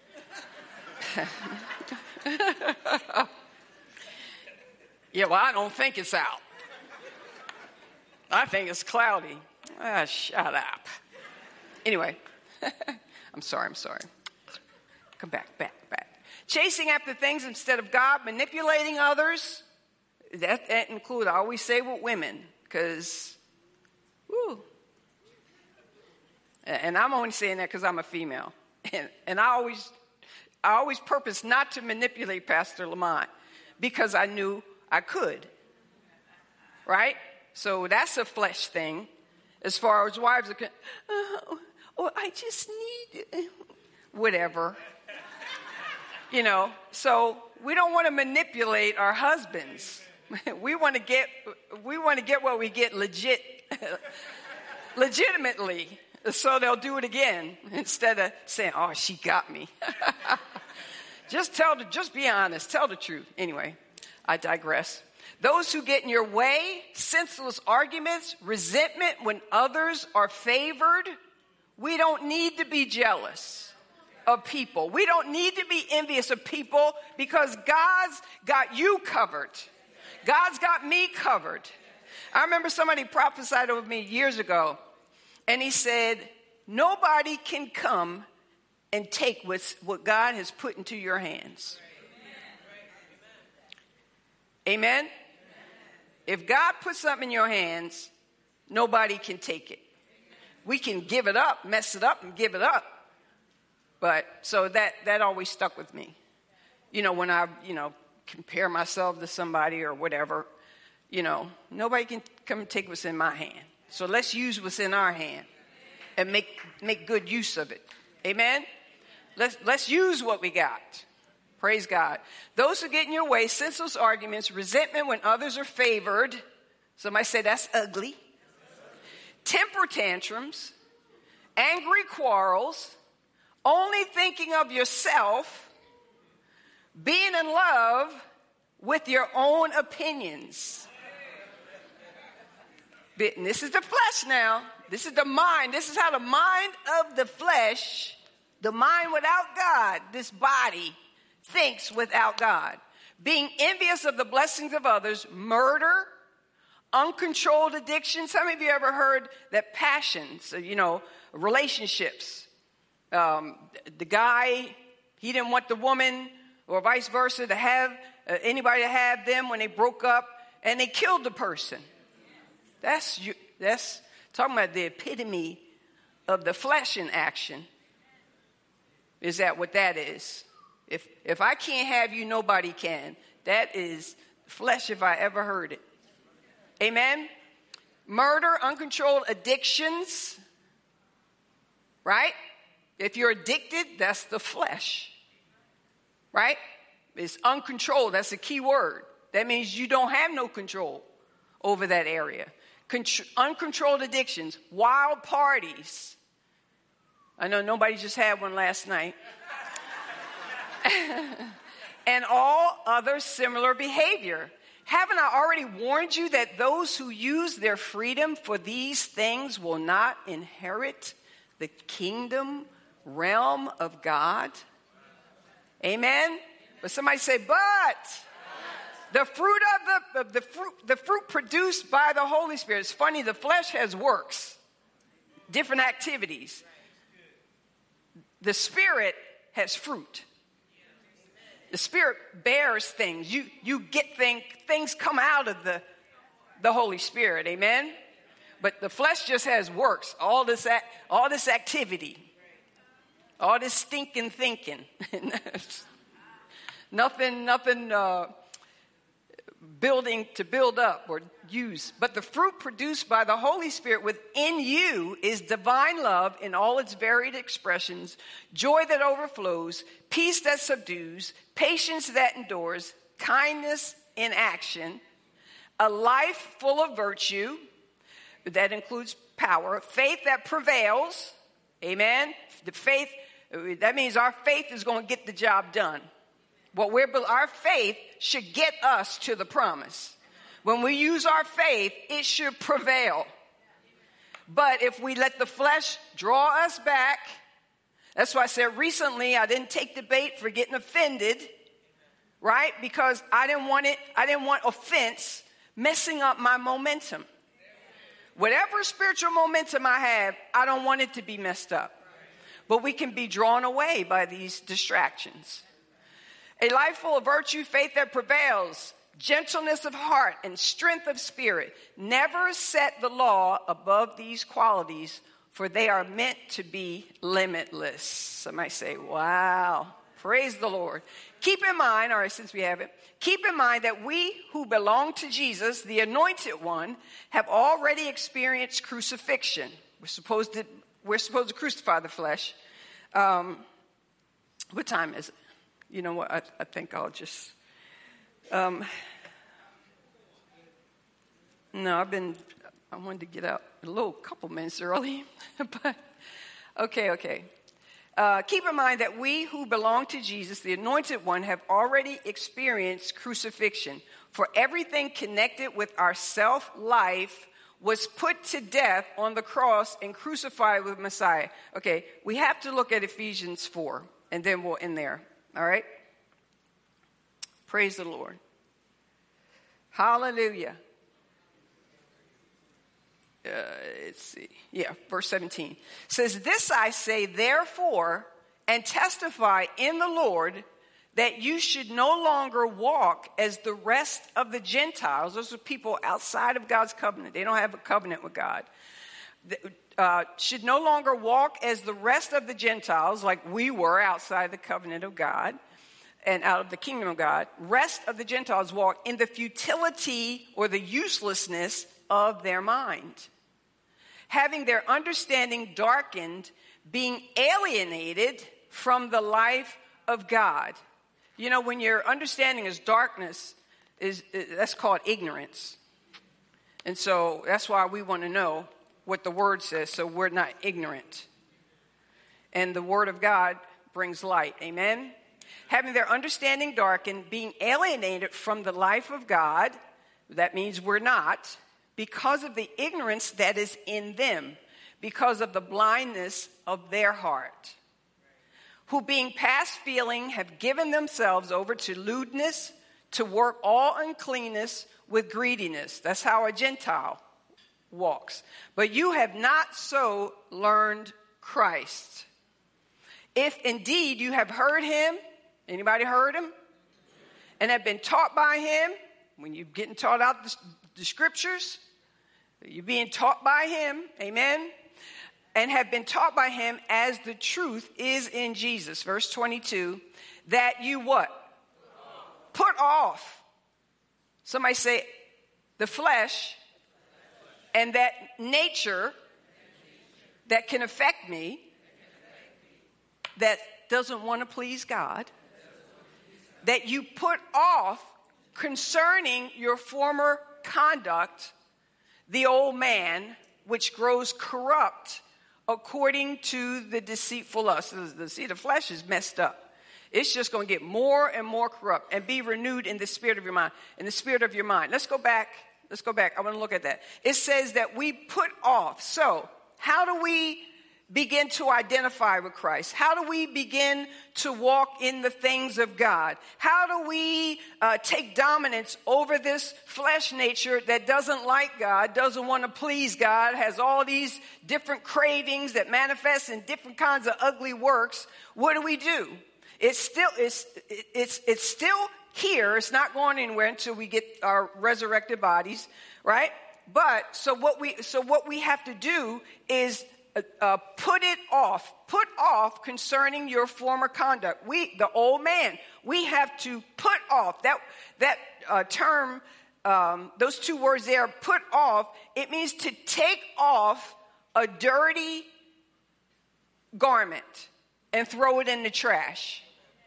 Yeah, well, I don't think it's out. I think it's cloudy. Ah, shut up. Anyway, I'm sorry, I'm sorry. Come back, back, back. Chasing after things instead of God, manipulating others. That, that includes, I always say with women, because, woo. And I'm only saying that because I'm a female. And, and I always, I always purpose not to manipulate Pastor Lamont because I knew I could. Right? So that's a flesh thing. As far as wives are concerned, oh, oh, I just need whatever. You know, so we don't want to manipulate our husbands. We want to get we want to get what we get legit legitimately. So they'll do it again instead of saying, "Oh, she got me." Just tell the just be honest, tell the truth. Anyway, I digress. Those who get in your way, senseless arguments, resentment when others are favored. We don't need to be jealous of people. We don't need to be envious of people because God's got you covered. God's got me covered. I remember somebody prophesied over me years ago, and he said, nobody can come and take what's, what God has put into your hands. Amen? Amen? If God puts something in your hands, nobody can take it. We can give it up, mess it up, and give it up. But so that, that always stuck with me. You know, when I, you know, compare myself to somebody or whatever, you know, nobody can come and take what's in my hand. So let's use what's in our hand and make make good use of it. Amen? Let's, let's use what we got. Praise God. Those who get in your way, senseless arguments, resentment when others are favored. Somebody say that's ugly. Temper tantrums, angry quarrels, only thinking of yourself, being in love with your own opinions. And this is the flesh now. This is the mind. This is how the mind of the flesh, the mind without God, this body, thinks without God. Being envious of the blessings of others, murder, uncontrolled addictions. How many of you ever heard that passions, you know, relationships? Um, the guy, he didn't want the woman or vice versa to have uh, anybody to have them when they broke up, and they killed the person. That's that's talking about the epitome of the flesh in action. Is that what that is? If if I can't have you, nobody can. That is flesh if I ever heard it. Amen? Murder, uncontrolled addictions. Right? If you're addicted, that's the flesh. Right? It's uncontrolled. That's a key word. That means you don't have no control over that area. Contr- uncontrolled addictions, wild parties. I know nobody just had one last night. And all other similar behavior. Haven't I already warned you that those who use their freedom for these things will not inherit the kingdom realm of God? Amen? But somebody say, but the fruit of the, of the fruit, the fruit produced by the Holy Spirit. It's funny, the flesh has works, different activities. The Spirit has fruit. The Spirit bears things. You you get things, things come out of the, the Holy Spirit. Amen? But the flesh just has works. All this act, all this activity. All this stinking thinking. nothing, nothing uh, building to build up or use. But the fruit produced by the Holy Spirit within you is divine love in all its varied expressions, joy that overflows, peace that subdues, patience that endures, kindness in action, a life full of virtue, that includes power, faith that prevails, amen? The faith, that means our faith is going to get the job done. What we're, our faith should get us to the promise. When we use our faith, it should prevail. But if we let the flesh draw us back, that's why I said recently I didn't take the bait for getting offended, right? Because I didn't want it, I didn't want offense messing up my momentum. Whatever spiritual momentum I have, I don't want it to be messed up. But we can be drawn away by these distractions. A life full of virtue, faith that prevails, gentleness of heart, and strength of spirit. Never set the law above these qualities, for they are meant to be limitless. Somebody say, wow. Praise the Lord. Keep in mind, all right, since we have it, keep in mind that we who belong to Jesus, the Anointed One, have already experienced crucifixion. We're supposed to, we're supposed to crucify the flesh. Um, what time is it? You know what? I, I think I'll just. Um, no, I've been. I wanted to get out a little couple minutes early, but okay, okay. Uh, keep in mind that we who belong to Jesus, the Anointed One, have already experienced crucifixion. For everything connected with our self-life was put to death on the cross and crucified with Messiah. Okay, we have to look at Ephesians four, and then we'll end there. All right? Praise the Lord. Hallelujah. Uh, let's see. Yeah, verse seventeen. It says, this I say, therefore, and testify in the Lord, that you should no longer walk as the rest of the Gentiles. Those are people outside of God's covenant. They don't have a covenant with God. Uh, should no longer walk as the rest of the Gentiles, like we were outside the covenant of God and out of the kingdom of God. Rest of the Gentiles walk in the futility or the uselessness of their mind, having their understanding darkened, being alienated from the life of God. You know, when your understanding is darkness, is that's called ignorance. And so that's why we want to know what the word says, so we're not ignorant. And the word of God brings light. Amen? Having their understanding darkened, being alienated from the life of God, that means we're not, because of the ignorance that is in them, because of the blindness of their heart, who being past feeling have given themselves over to lewdness, to work all uncleanness with greediness. That's how a Gentile walks. But you have not so learned Christ. If indeed you have heard him, anybody heard him? And have been taught by him, when you're getting taught out the, the scriptures, you're being taught by him, amen? And have been taught by him as the truth is in Jesus. Verse twenty-two, that you what? Put off. Put off. Somebody say, the flesh and that nature that can affect me, that doesn't want to please God, that you put off concerning your former conduct, the old man, which grows corrupt according to the deceitful lust. See, the flesh is messed up. It's just going to get more and more corrupt, and be renewed in the spirit of your mind. In the spirit of your mind. Let's go back. Let's go back. I want to look at that. It says that we put off. So, how do we begin to identify with Christ? How do we begin to walk in the things of God? How do we uh, take dominance over this flesh nature that doesn't like God, doesn't want to please God, has all these different cravings that manifest in different kinds of ugly works? What do we do? It's still it's it's it's still here. It's not going anywhere until we get our resurrected bodies, right? But so what we so what we have to do is uh, uh, put it off. Put off concerning your former conduct. We, the old man, we have to put off. That, that uh, term, um, those two words there, put off, it means to take off a dirty garment and throw it in the trash.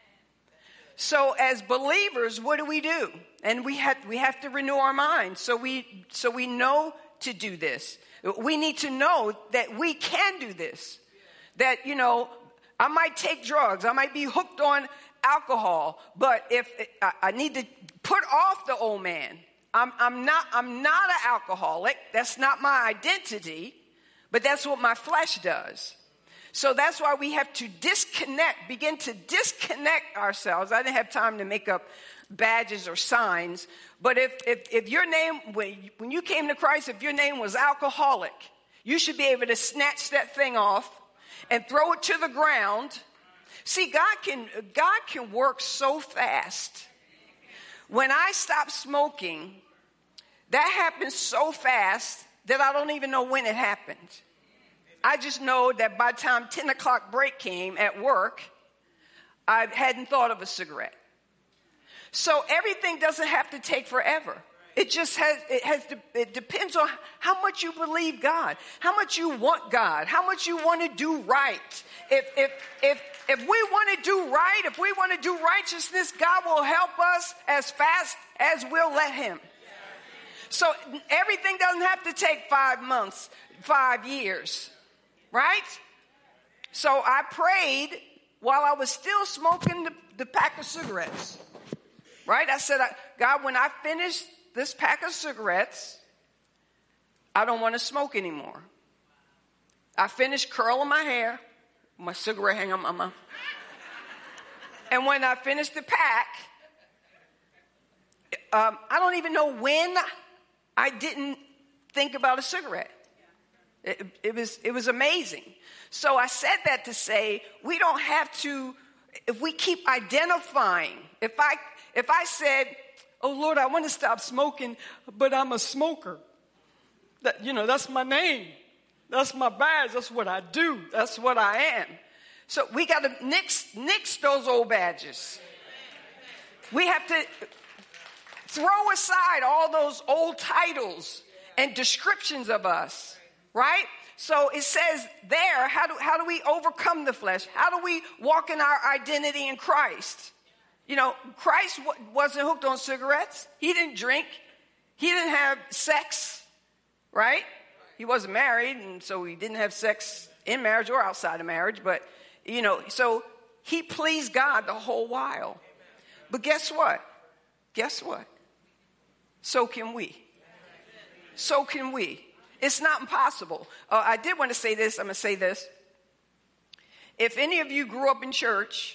So as believers, what do we do? And we have, we have to renew our minds. So we, so we know to do this. We need to know that we can do this. That, you know, I might take drugs. I might be hooked on alcohol. But if I, I need to put off the old man. I'm, I'm not, I'm not an alcoholic. That's not my identity. But that's what my flesh does. So that's why we have to disconnect, begin to disconnect ourselves. I didn't have time to make up badges or signs. But if, if, if your name, when, when you came to Christ, if your name was alcoholic, you should be able to snatch that thing off and throw it to the ground. See, God can, God can work so fast. When I stopped smoking, that happened so fast that I don't even know when it happened. I just know that by the time ten o'clock break came at work, I hadn't thought of a cigarette. So everything doesn't have to take forever. It just has, it has, it depends on how much you believe God, how much you want God, how much you want to do right. If, if, if, if we want to do right, if we want to do righteousness, God will help us as fast as we'll let him. So everything doesn't have to take five months, five years, right? So I prayed while I was still smoking the, the pack of cigarettes. Right? I said, God, when I finish this pack of cigarettes, I don't want to smoke anymore. I finished curling my hair, my cigarette hanging on my mouth. And when I finished the pack, um, I don't even know when I didn't think about a cigarette. It, it was, it was amazing. So I said that to say, we don't have to, if we keep identifying, if I, if I said, oh Lord, I want to stop smoking, but I'm a smoker. That, you know, that's my name. That's my badge. That's what I do. That's what I am. So we got to nix, nix those old badges. We have to throw aside all those old titles and descriptions of us, right? So it says there, how do, how do we overcome the flesh? How do we walk in our identity in Christ? You know, Christ w- wasn't hooked on cigarettes. He didn't drink. He didn't have sex, right? He wasn't married, and so he didn't have sex in marriage or outside of marriage. But, you know, so he pleased God the whole while. But guess what? Guess what? So can we. So can we. It's not impossible. Uh, I did want to say this. I'm going to say this. If any of you grew up in church,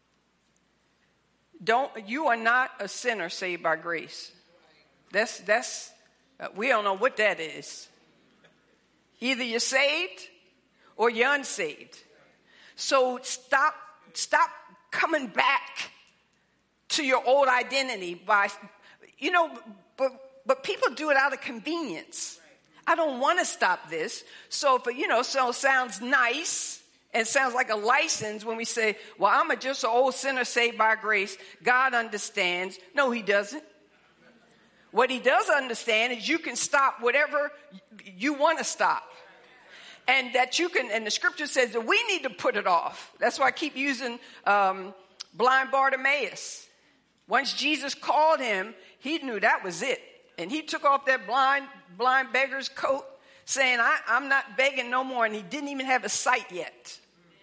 don't you are not a sinner saved by grace. That's that's uh, we don't know what that is. Either you're saved or you're unsaved. So stop stop coming back to your old identity by, you know, but but people do it out of convenience. I don't want to stop this. So if, you know, so it sounds nice and sounds like a license when we say, well, I'm a just an old sinner saved by grace. God understands. No, he doesn't. What he does understand is you can stop whatever you want to stop. And that you can, and the scripture says that we need to put it off. That's why I keep using um, blind Bartimaeus. Once Jesus called him, he knew that was it. And he took off that blind blind beggar's coat, saying, I, I'm not begging no more. And he didn't even have a sight yet.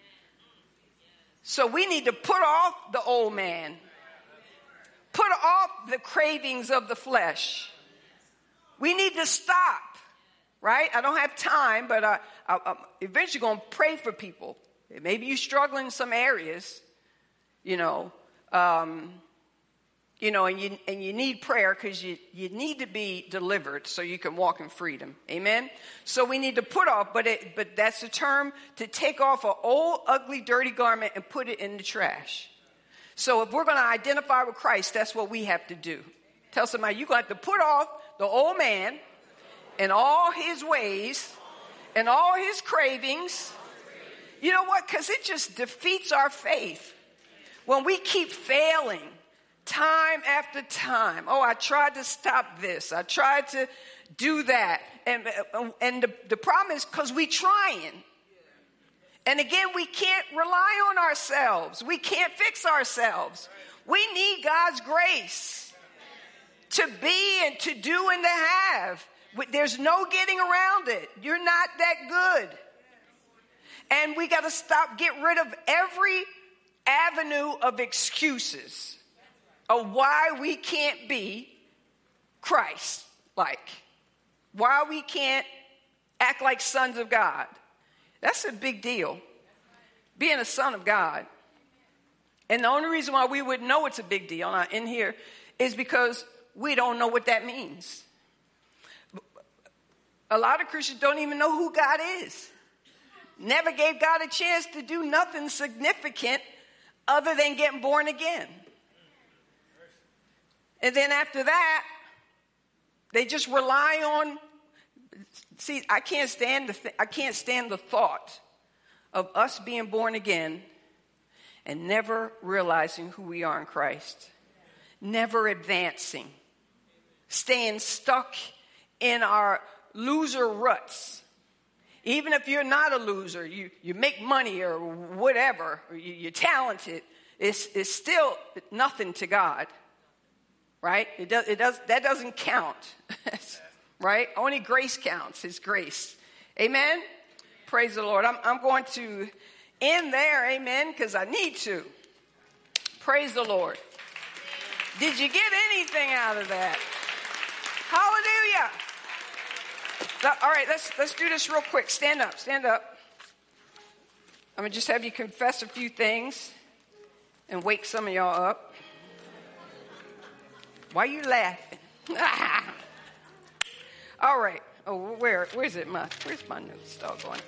So we need to put off the old man. Put off the cravings of the flesh. We need to stop, right? I don't have time, but I, I, I'm eventually going to pray for people. Maybe you struggle in some areas, you know, um, you know, and you and you need prayer because you, you need to be delivered so you can walk in freedom. Amen? So we need to put off, but it, but that's the term, to take off an old, ugly, dirty garment and put it in the trash. So if we're going to identify with Christ, that's what we have to do. Tell somebody, you're going to have to put off the old man and all his ways and all his cravings. You know what? Because it just defeats our faith when we keep failing time after time. Oh, I tried to stop this. I tried to do that. And, and the, the problem is because we trying. And again, we can't rely on ourselves. We can't fix ourselves. We need God's grace to be and to do and to have. There's no getting around it. You're not that good. And we got to stop, get rid of every avenue of excuses of why we can't be Christ-like. Why we can't act like sons of God. That's a big deal, being a son of God. And the only reason why we would know it's a big deal in here is because we don't know what that means. A lot of Christians don't even know who God is. Never gave God a chance to do nothing significant other than getting born again. And then after that, they just rely on. See, I can't stand the th- I can't stand the thought of us being born again and never realizing who we are in Christ, never advancing, staying stuck in our loser ruts. Even if you're not a loser, you, you make money or whatever, or you, you're talented, it's, it's still nothing to God, right? It does, it does, that doesn't count, right? Only grace counts, His grace. Amen? Praise the Lord. I'm, I'm going to end there, amen, because I need to. Praise the Lord. Did you get anything out of that? Hallelujah. All right, let's let's do this real quick. Stand up, stand up. I'm going to just have you confess a few things and wake some of y'all up. Why are you laughing? All right. Oh, where where's it? My where's my notes? Doggone.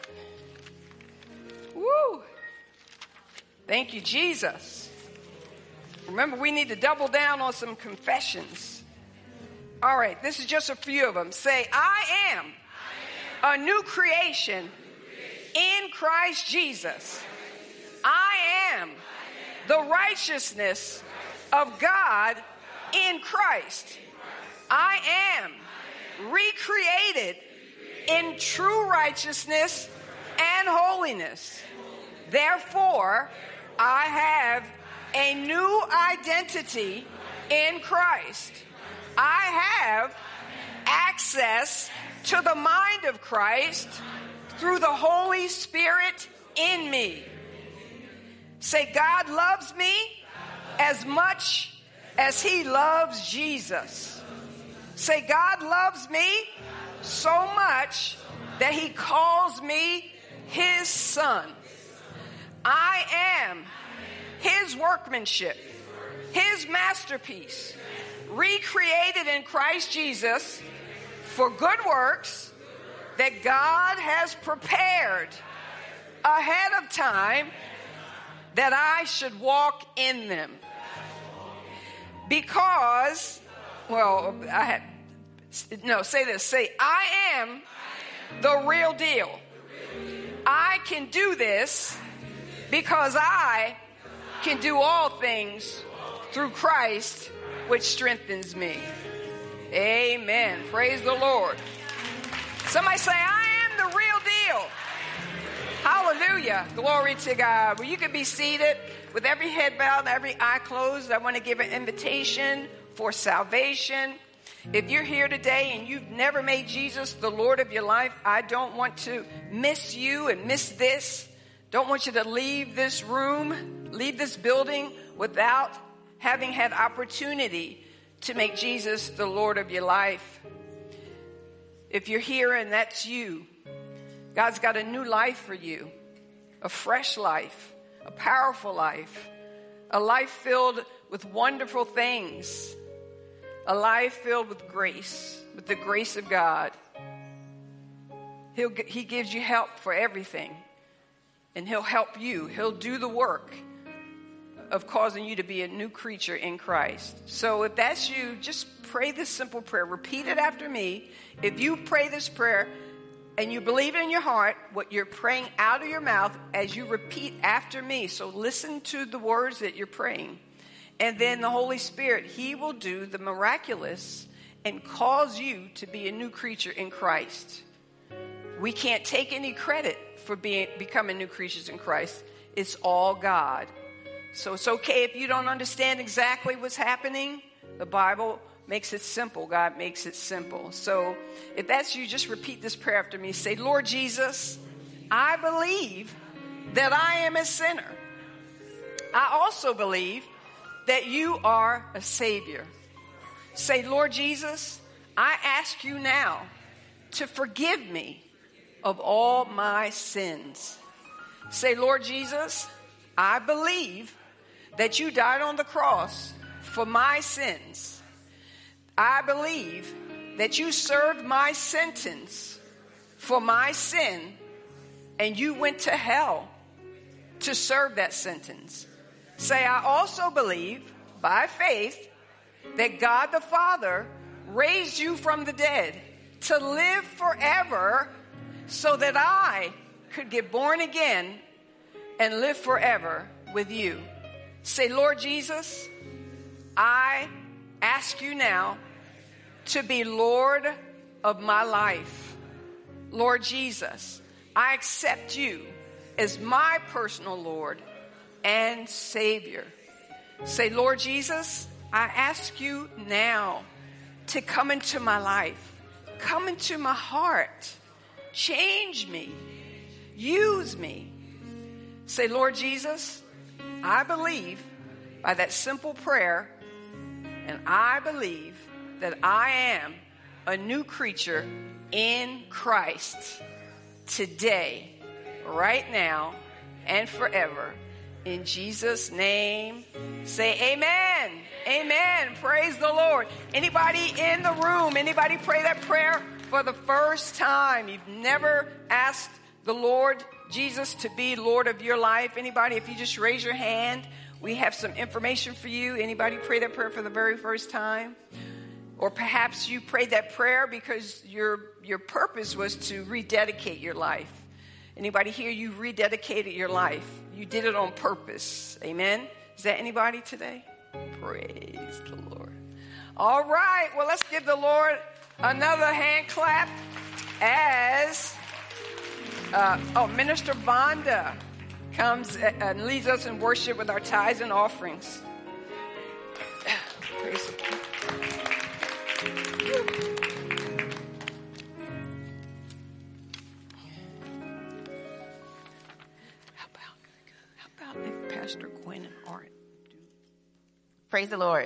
Woo! Thank you, Jesus. Remember, we need to double down on some confessions. All right, this is just a few of them. Say, I am a new creation in Christ Jesus. I am the righteousness of God in Christ. I am recreated in true righteousness and holiness. Therefore, I have a new identity in Christ. I have access to the mind of Christ through the Holy Spirit in me. Say, God loves me as much as He loves Jesus. Say, God loves me so much that He calls me His son. I am His workmanship, His masterpiece, recreated in Christ Jesus for good works that God has prepared ahead of time that I should walk in them. Because, well, I had, no, say this, say, I am the real deal. I can do this because I can do all things through Christ, which strengthens me. Amen. Praise the Lord. Somebody say, I am the real deal. Hallelujah. Glory to God. Well, you can be seated with every head bowed, every eye closed. I want to give an invitation for salvation. If you're here today and you've never made Jesus the Lord of your life, I don't want to miss you and miss this. Don't want you to leave this room, leave this building without having had opportunity to make Jesus the Lord of your life. If you're here and that's you, God's got a new life for you, a fresh life, a powerful life, a life filled with wonderful things, a life filled with grace, with the grace of God. He'll, he gives you help for everything, and He'll help you. He'll do the work of causing you to be a new creature in Christ. So if that's you, just pray this simple prayer. Repeat it after me. If you pray this prayer, and you believe in your heart what you're praying out of your mouth as you repeat after me. So listen to the words that you're praying. And then the Holy Spirit, he will do the miraculous and cause you to be a new creature in Christ. We can't take any credit for being becoming new creatures in Christ. It's all God. So it's okay if you don't understand exactly what's happening. The Bible makes it simple. God makes it simple. So if that's you, just repeat this prayer after me. Say, Lord Jesus, I believe that I am a sinner. I also believe that you are a Savior. Say, Lord Jesus, I ask you now to forgive me of all my sins. Say, Lord Jesus, I believe that you died on the cross for my sins. I believe that you served my sentence for my sin, and you went to hell to serve that sentence. Say, I also believe by faith that God the Father raised you from the dead to live forever so that I could get born again and live forever with you. Say, Lord Jesus, I ask you now to be Lord of my life. Lord Jesus, I accept you as my personal Lord and Savior. Say, Lord Jesus, I ask you now to come into my life, come into my heart, change me, use me. Say, Lord Jesus, I believe by that simple prayer, and I believe that I am a new creature in Christ today, right now, and forever. In Jesus' name, say amen. Amen. Praise the Lord. Anybody in the room, anybody pray that prayer for the first time? You've never asked the Lord Jesus to be Lord of your life. Anybody, if you just raise your hand, we have some information for you. Anybody pray that prayer for the very first time? Or perhaps you prayed that prayer because your your purpose was to rededicate your life. Anybody here, you rededicated your life. You did it on purpose. Amen? Is that anybody today? Praise the Lord. All right. Well, let's give the Lord another hand clap as uh, oh, Minister Vonda comes and leads us in worship with our tithes and offerings. Praise the Lord. Pastor Gwen and Art do. Praise the Lord.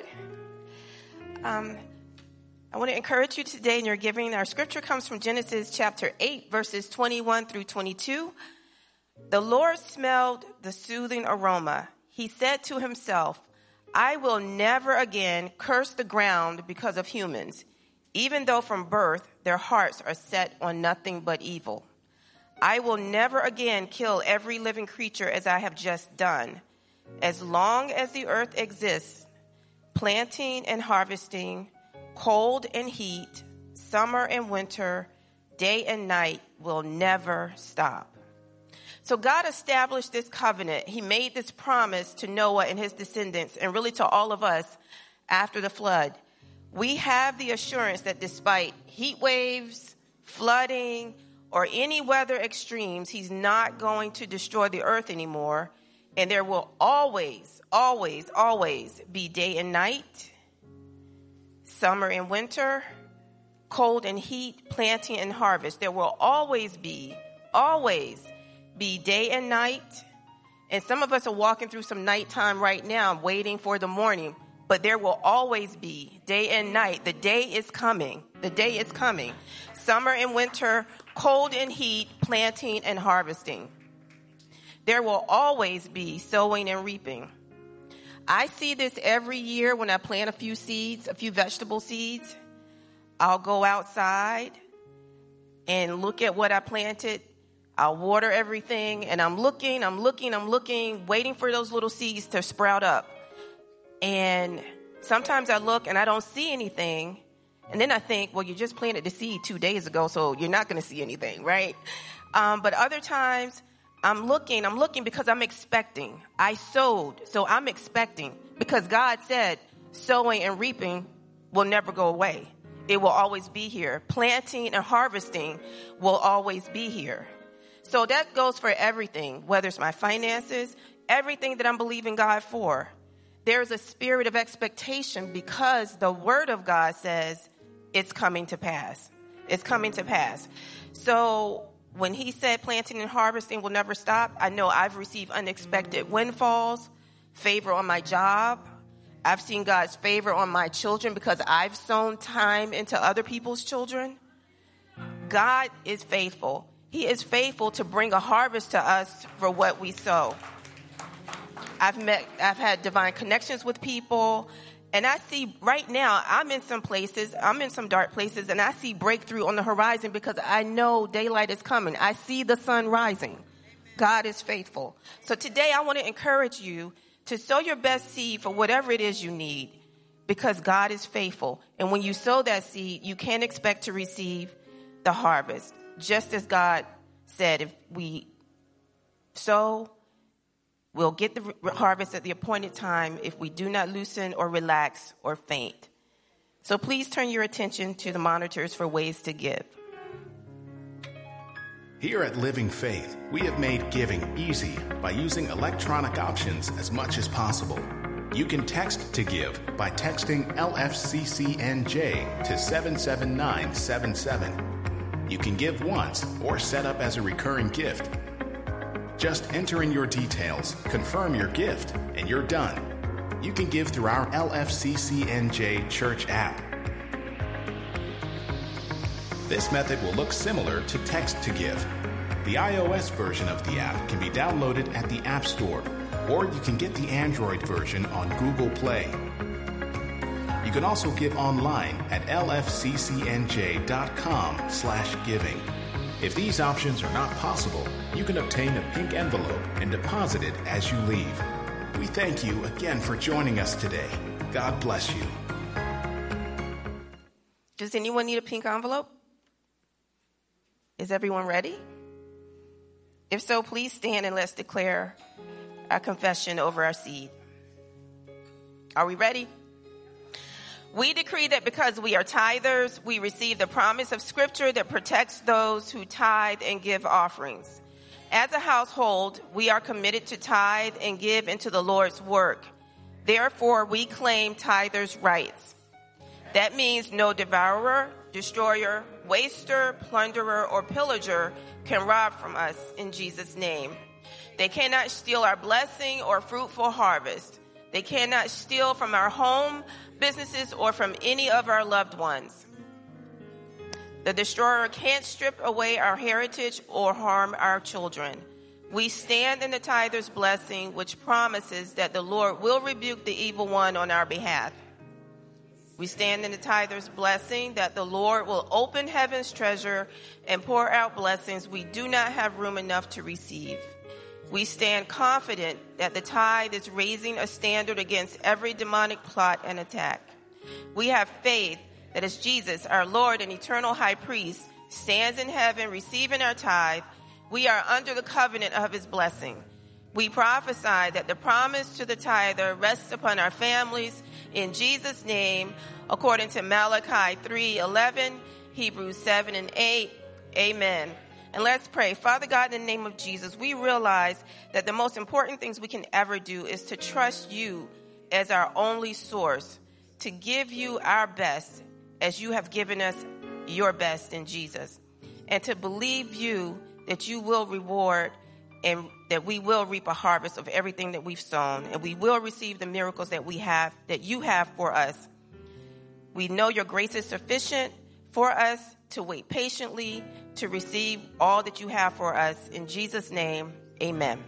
Um, I want to encourage you today in your giving. Our scripture comes from Genesis chapter eight, verses twenty-one through twenty-two. The Lord smelled the soothing aroma. He said to himself, I will never again curse the ground because of humans, even though from birth their hearts are set on nothing but evil. I will never again kill every living creature as I have just done. As long as the earth exists, planting and harvesting, cold and heat, summer and winter, day and night will never stop. So God established this covenant. He made this promise to Noah and his descendants, and really to all of us after the flood. We have the assurance that despite heat waves, flooding, or any weather extremes, he's not going to destroy the earth anymore. And there will always, always, always be day and night, summer and winter, cold and heat, planting and harvest. There will always be, always be day and night. And some of us are walking through some nighttime right now, waiting for the morning. But there will always be day and night. The day is coming. The day is coming. Summer and winter, cold and heat, planting and harvesting. There will always be sowing and reaping. I see this every year when I plant a few seeds, a few vegetable seeds. I'll go outside and look at what I planted. I'll water everything, and I'm looking, I'm looking, I'm looking, waiting for those little seeds to sprout up. And sometimes I look and I don't see anything. And then I think, well, you just planted the seed two days ago, so you're not going to see anything, right? Um, but other times, I'm looking, I'm looking because I'm expecting. I sowed, so I'm expecting. Because God said sowing and reaping will never go away. It will always be here. Planting and harvesting will always be here. So that goes for everything, whether it's my finances, everything that I'm believing God for. There's a spirit of expectation because the word of God says it's coming to pass. It's coming to pass. So when he said planting and harvesting will never stop, I know I've received unexpected windfalls, favor on my job. I've seen God's favor on my children because I've sown time into other people's children. God is faithful. He is faithful to bring a harvest to us for what we sow. I've met, I've had divine connections with people. And I see right now, I'm in some places, I'm in some dark places, and I see breakthrough on the horizon because I know daylight is coming. I see the sun rising. God is faithful. So today I want to encourage you to sow your best seed for whatever it is you need because God is faithful. And when you sow that seed, you can expect to receive the harvest. Just as God said, if we sow, we'll get the harvest at the appointed time if we do not loosen or relax or faint. So please turn your attention to the monitors for ways to give. Here at Living Faith, we have made giving easy by using electronic options as much as possible. You can text to give by texting L F C C N J to seven seven nine seven seven. You can give once or set up as a recurring gift. Just enter in your details, confirm your gift, and you're done. You can give through our L F C C N J Church app. This method will look similar to text to give. The iOS version of the app can be downloaded at the App Store, or you can get the Android version on Google Play. You can also give online at L F C C N J dot com slash giving. If these options are not possible, you can obtain a pink envelope and deposit it as you leave. We thank you again for joining us today. God bless you. Does anyone need a pink envelope? Is everyone ready? If so, please stand and let's declare our confession over our seed. Are we ready? We decree that because we are tithers, we receive the promise of Scripture that protects those who tithe and give offerings. As a household, we are committed to tithe and give into the Lord's work. Therefore, we claim tithers' rights. That means no devourer, destroyer, waster, plunderer, or pillager can rob from us in Jesus' name. They cannot steal our blessing or fruitful harvest. They cannot steal from our home, businesses, or from any of our loved ones. The destroyer can't strip away our heritage or harm our children. We stand in the tither's blessing, which promises that the Lord will rebuke the evil one on our behalf. We stand in the tither's blessing that the Lord will open heaven's treasure and pour out blessings we do not have room enough to receive. We stand confident that the tithe is raising a standard against every demonic plot and attack. We have faith that as Jesus, our Lord and eternal high priest, stands in heaven receiving our tithe, we are under the covenant of his blessing. We prophesy that the promise to the tither rests upon our families in Jesus' name, according to Malachi three eleven, Hebrews seven and eight. Amen. And let's pray. Father God, in the name of Jesus, we realize that the most important things we can ever do is to trust you as our only source, to give you our best as you have given us your best in Jesus, and to believe you that you will reward and that we will reap a harvest of everything that we've sown, and we will receive the miracles that we have, that you have for us. We know your grace is sufficient for us to wait patiently to receive all that you have for us. In Jesus' name, amen.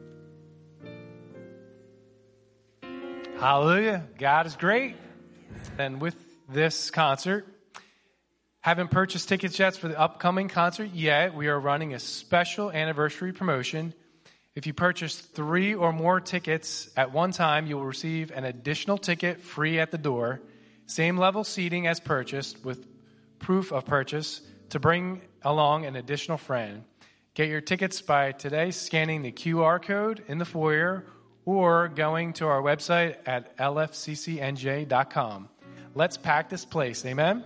Hallelujah. God is great. then with this concert, haven't purchased tickets yet for the upcoming concert yet, we are running a special anniversary promotion. If you purchase three or more tickets at one time, you will receive an additional ticket free at the door. Same level seating as purchased with proof of purchase to bring along an additional friend. Get your tickets by today scanning the Q R code in the foyer or going to our website at L F C C N J dot com. Let's pack this place. Amen?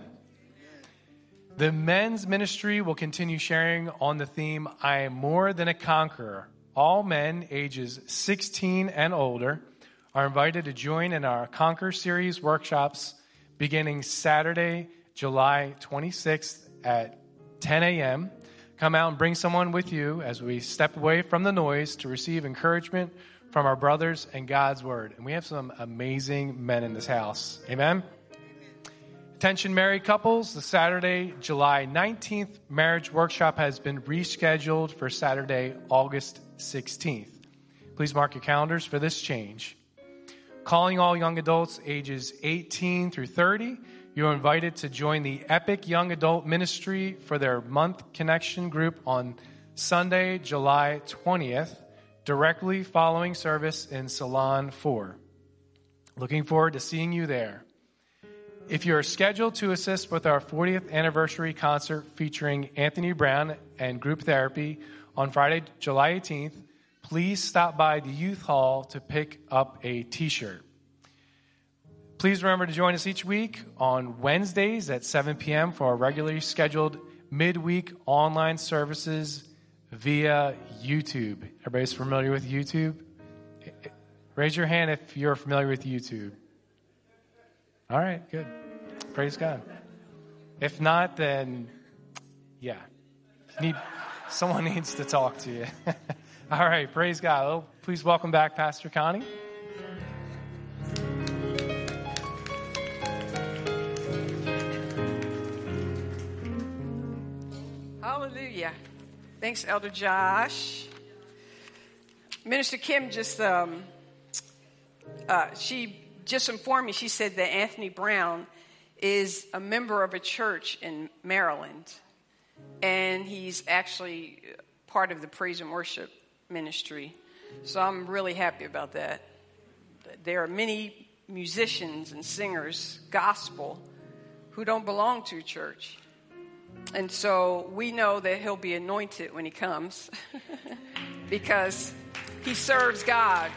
The men's ministry will continue sharing on the theme, I am more than a conqueror. All men ages sixteen and older are invited to join in our Conquer Series workshops beginning Saturday, July twenty-sixth at ten a.m. Come out and bring someone with you as we step away from the noise to receive encouragement from our brothers and God's word. And we have some amazing men in this house. Amen? Attention married couples, the Saturday, July nineteenth marriage workshop has been rescheduled for Saturday, August sixteenth. Please mark your calendars for this change. Calling all young adults ages eighteen through thirty, you are invited to join the Epic Young Adult Ministry for their month connection group on Sunday, July twentieth, directly following service in Salon four. Looking forward to seeing you there. If you're scheduled to assist with our fortieth anniversary concert featuring Anthony Brown and group therapy on Friday, July eighteenth, please stop by the youth hall to pick up a t-shirt. Please remember to join us each week on Wednesdays at seven p.m. for our regularly scheduled midweek online services via YouTube. Everybody's familiar with YouTube? Raise your hand if you're familiar with YouTube. All right, good. Praise God. If not, then, yeah. Need someone needs to talk to you. All right, praise God. Oh, please welcome back Pastor Connie. Hallelujah. Thanks, Elder Josh. Minister Kim just, um, uh, she just informed me, she said that Anthony Brown is a member of a church in Maryland, and he's actually part of the praise and worship ministry. So I'm really happy about that. There are many musicians and singers, gospel, who don't belong to a church. And so we know that he'll be anointed when he comes because he serves God.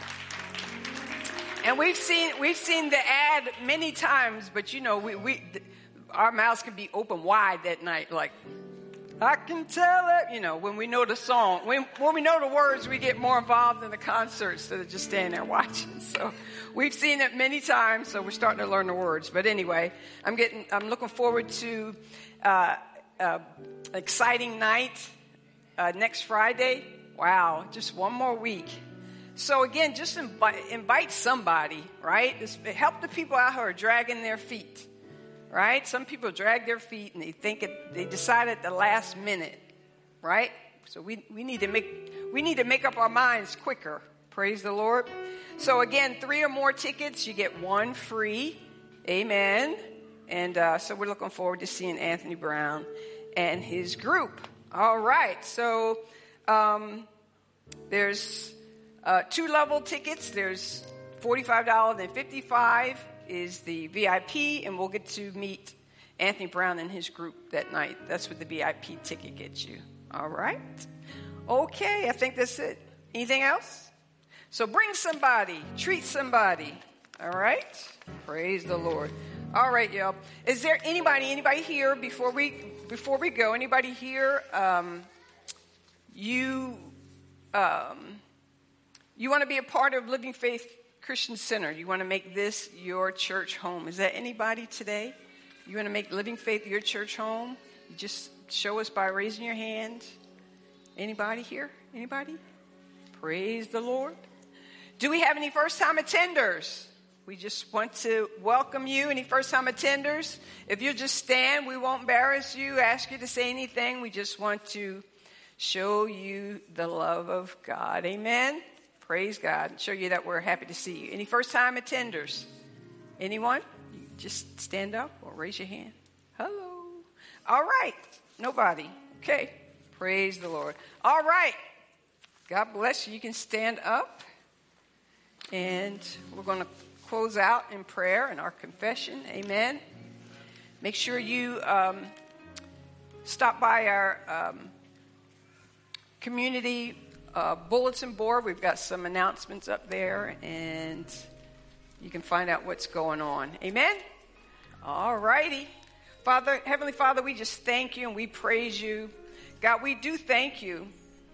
And we've seen we've seen the ad many times, but you know, we, we our mouths can be open wide that night, like, I can tell it. You know, when we know the song, when when we know the words, we get more involved in the concert instead of just standing there watching. So we've seen it many times, so we're starting to learn the words. But anyway, I'm getting I'm looking forward to uh, uh, exciting night uh, next Friday. Wow, just one more week. So again, just invite, invite somebody, right? Just help the people out who are dragging their feet, right? Some people drag their feet and they think it, they decide at the last minute, right? So we, we need to make we need to make up our minds quicker. Praise the Lord. So again, three or more tickets, you get one free. Amen. And uh, so we're looking forward to seeing Anthony Brown and his group. All right. So um, there's Uh, two-level tickets, there's forty-five dollars and fifty-five dollars is the V I P, and we'll get to meet Anthony Brown and his group that night. That's what the V I P ticket gets you. All right? Okay, I think that's it. Anything else? So bring somebody, treat somebody. All right? Praise the Lord. All right, y'all. Is there anybody, anybody here before we before we go? Anybody here? Um, you. Um, You want to be a part of Living Faith Christian Center. You want to make this your church home. Is that anybody today? You want to make Living Faith your church home? You just show us by raising your hand. Anybody here? Anybody? Praise the Lord. Do we have any first-time attenders? We just want to welcome you. Any first-time attenders? If you'll just stand, we won't embarrass you, ask you to say anything. We just want to show you the love of God. Amen? Praise God. Show you that we're happy to see you. Any first-time attenders? Anyone? just stand up or raise your hand. Hello. All right. Nobody. Okay. Praise the Lord. All right. God bless you. You can stand up. And we're going to close out in prayer and our confession. Amen. Make sure you um, stop by our um, community uh, bulletin board. We've got some announcements up there, and you can find out what's going on. Amen. All righty. Father, Heavenly Father, we just thank you and we praise you. God, we do thank you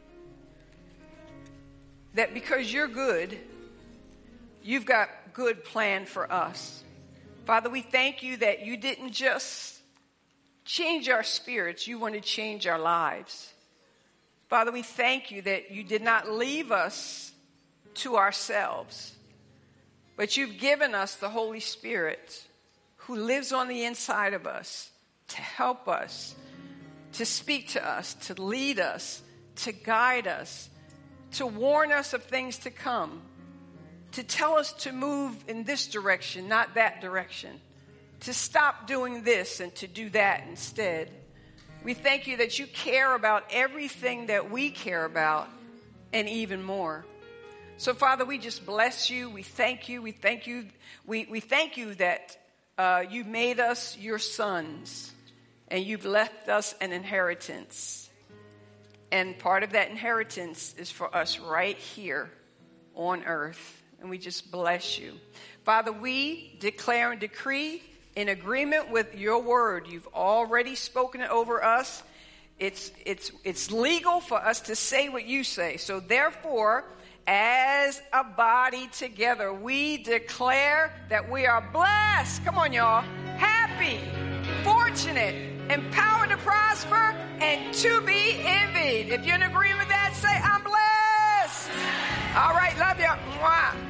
that because you're good, you've got good plan for us. Father, we thank you that you didn't just change our spirits, you want to change our lives. Father, we thank you that you did not leave us to ourselves, but you've given us the Holy Spirit who lives on the inside of us to help us, to speak to us, to lead us, to guide us, to warn us of things to come, to tell us to move in this direction, not that direction, to stop doing this and to do that instead. We thank you that you care about everything that we care about and even more. So, Father, we just bless you. We thank you. We thank you. We, we thank you that uh, you made us your sons and you've left us an inheritance. And part of that inheritance is for us right here on earth. And we just bless you. Father, we declare and decree in agreement with your word. You've already spoken it over us. It's, it's, it's legal for us to say what you say. So therefore, as a body together, we declare that we are blessed. Come on, y'all. Happy, fortunate, empowered to prosper, and to be envied. If you're in agreement with that, say, I'm blessed. All right, love you. Mwah.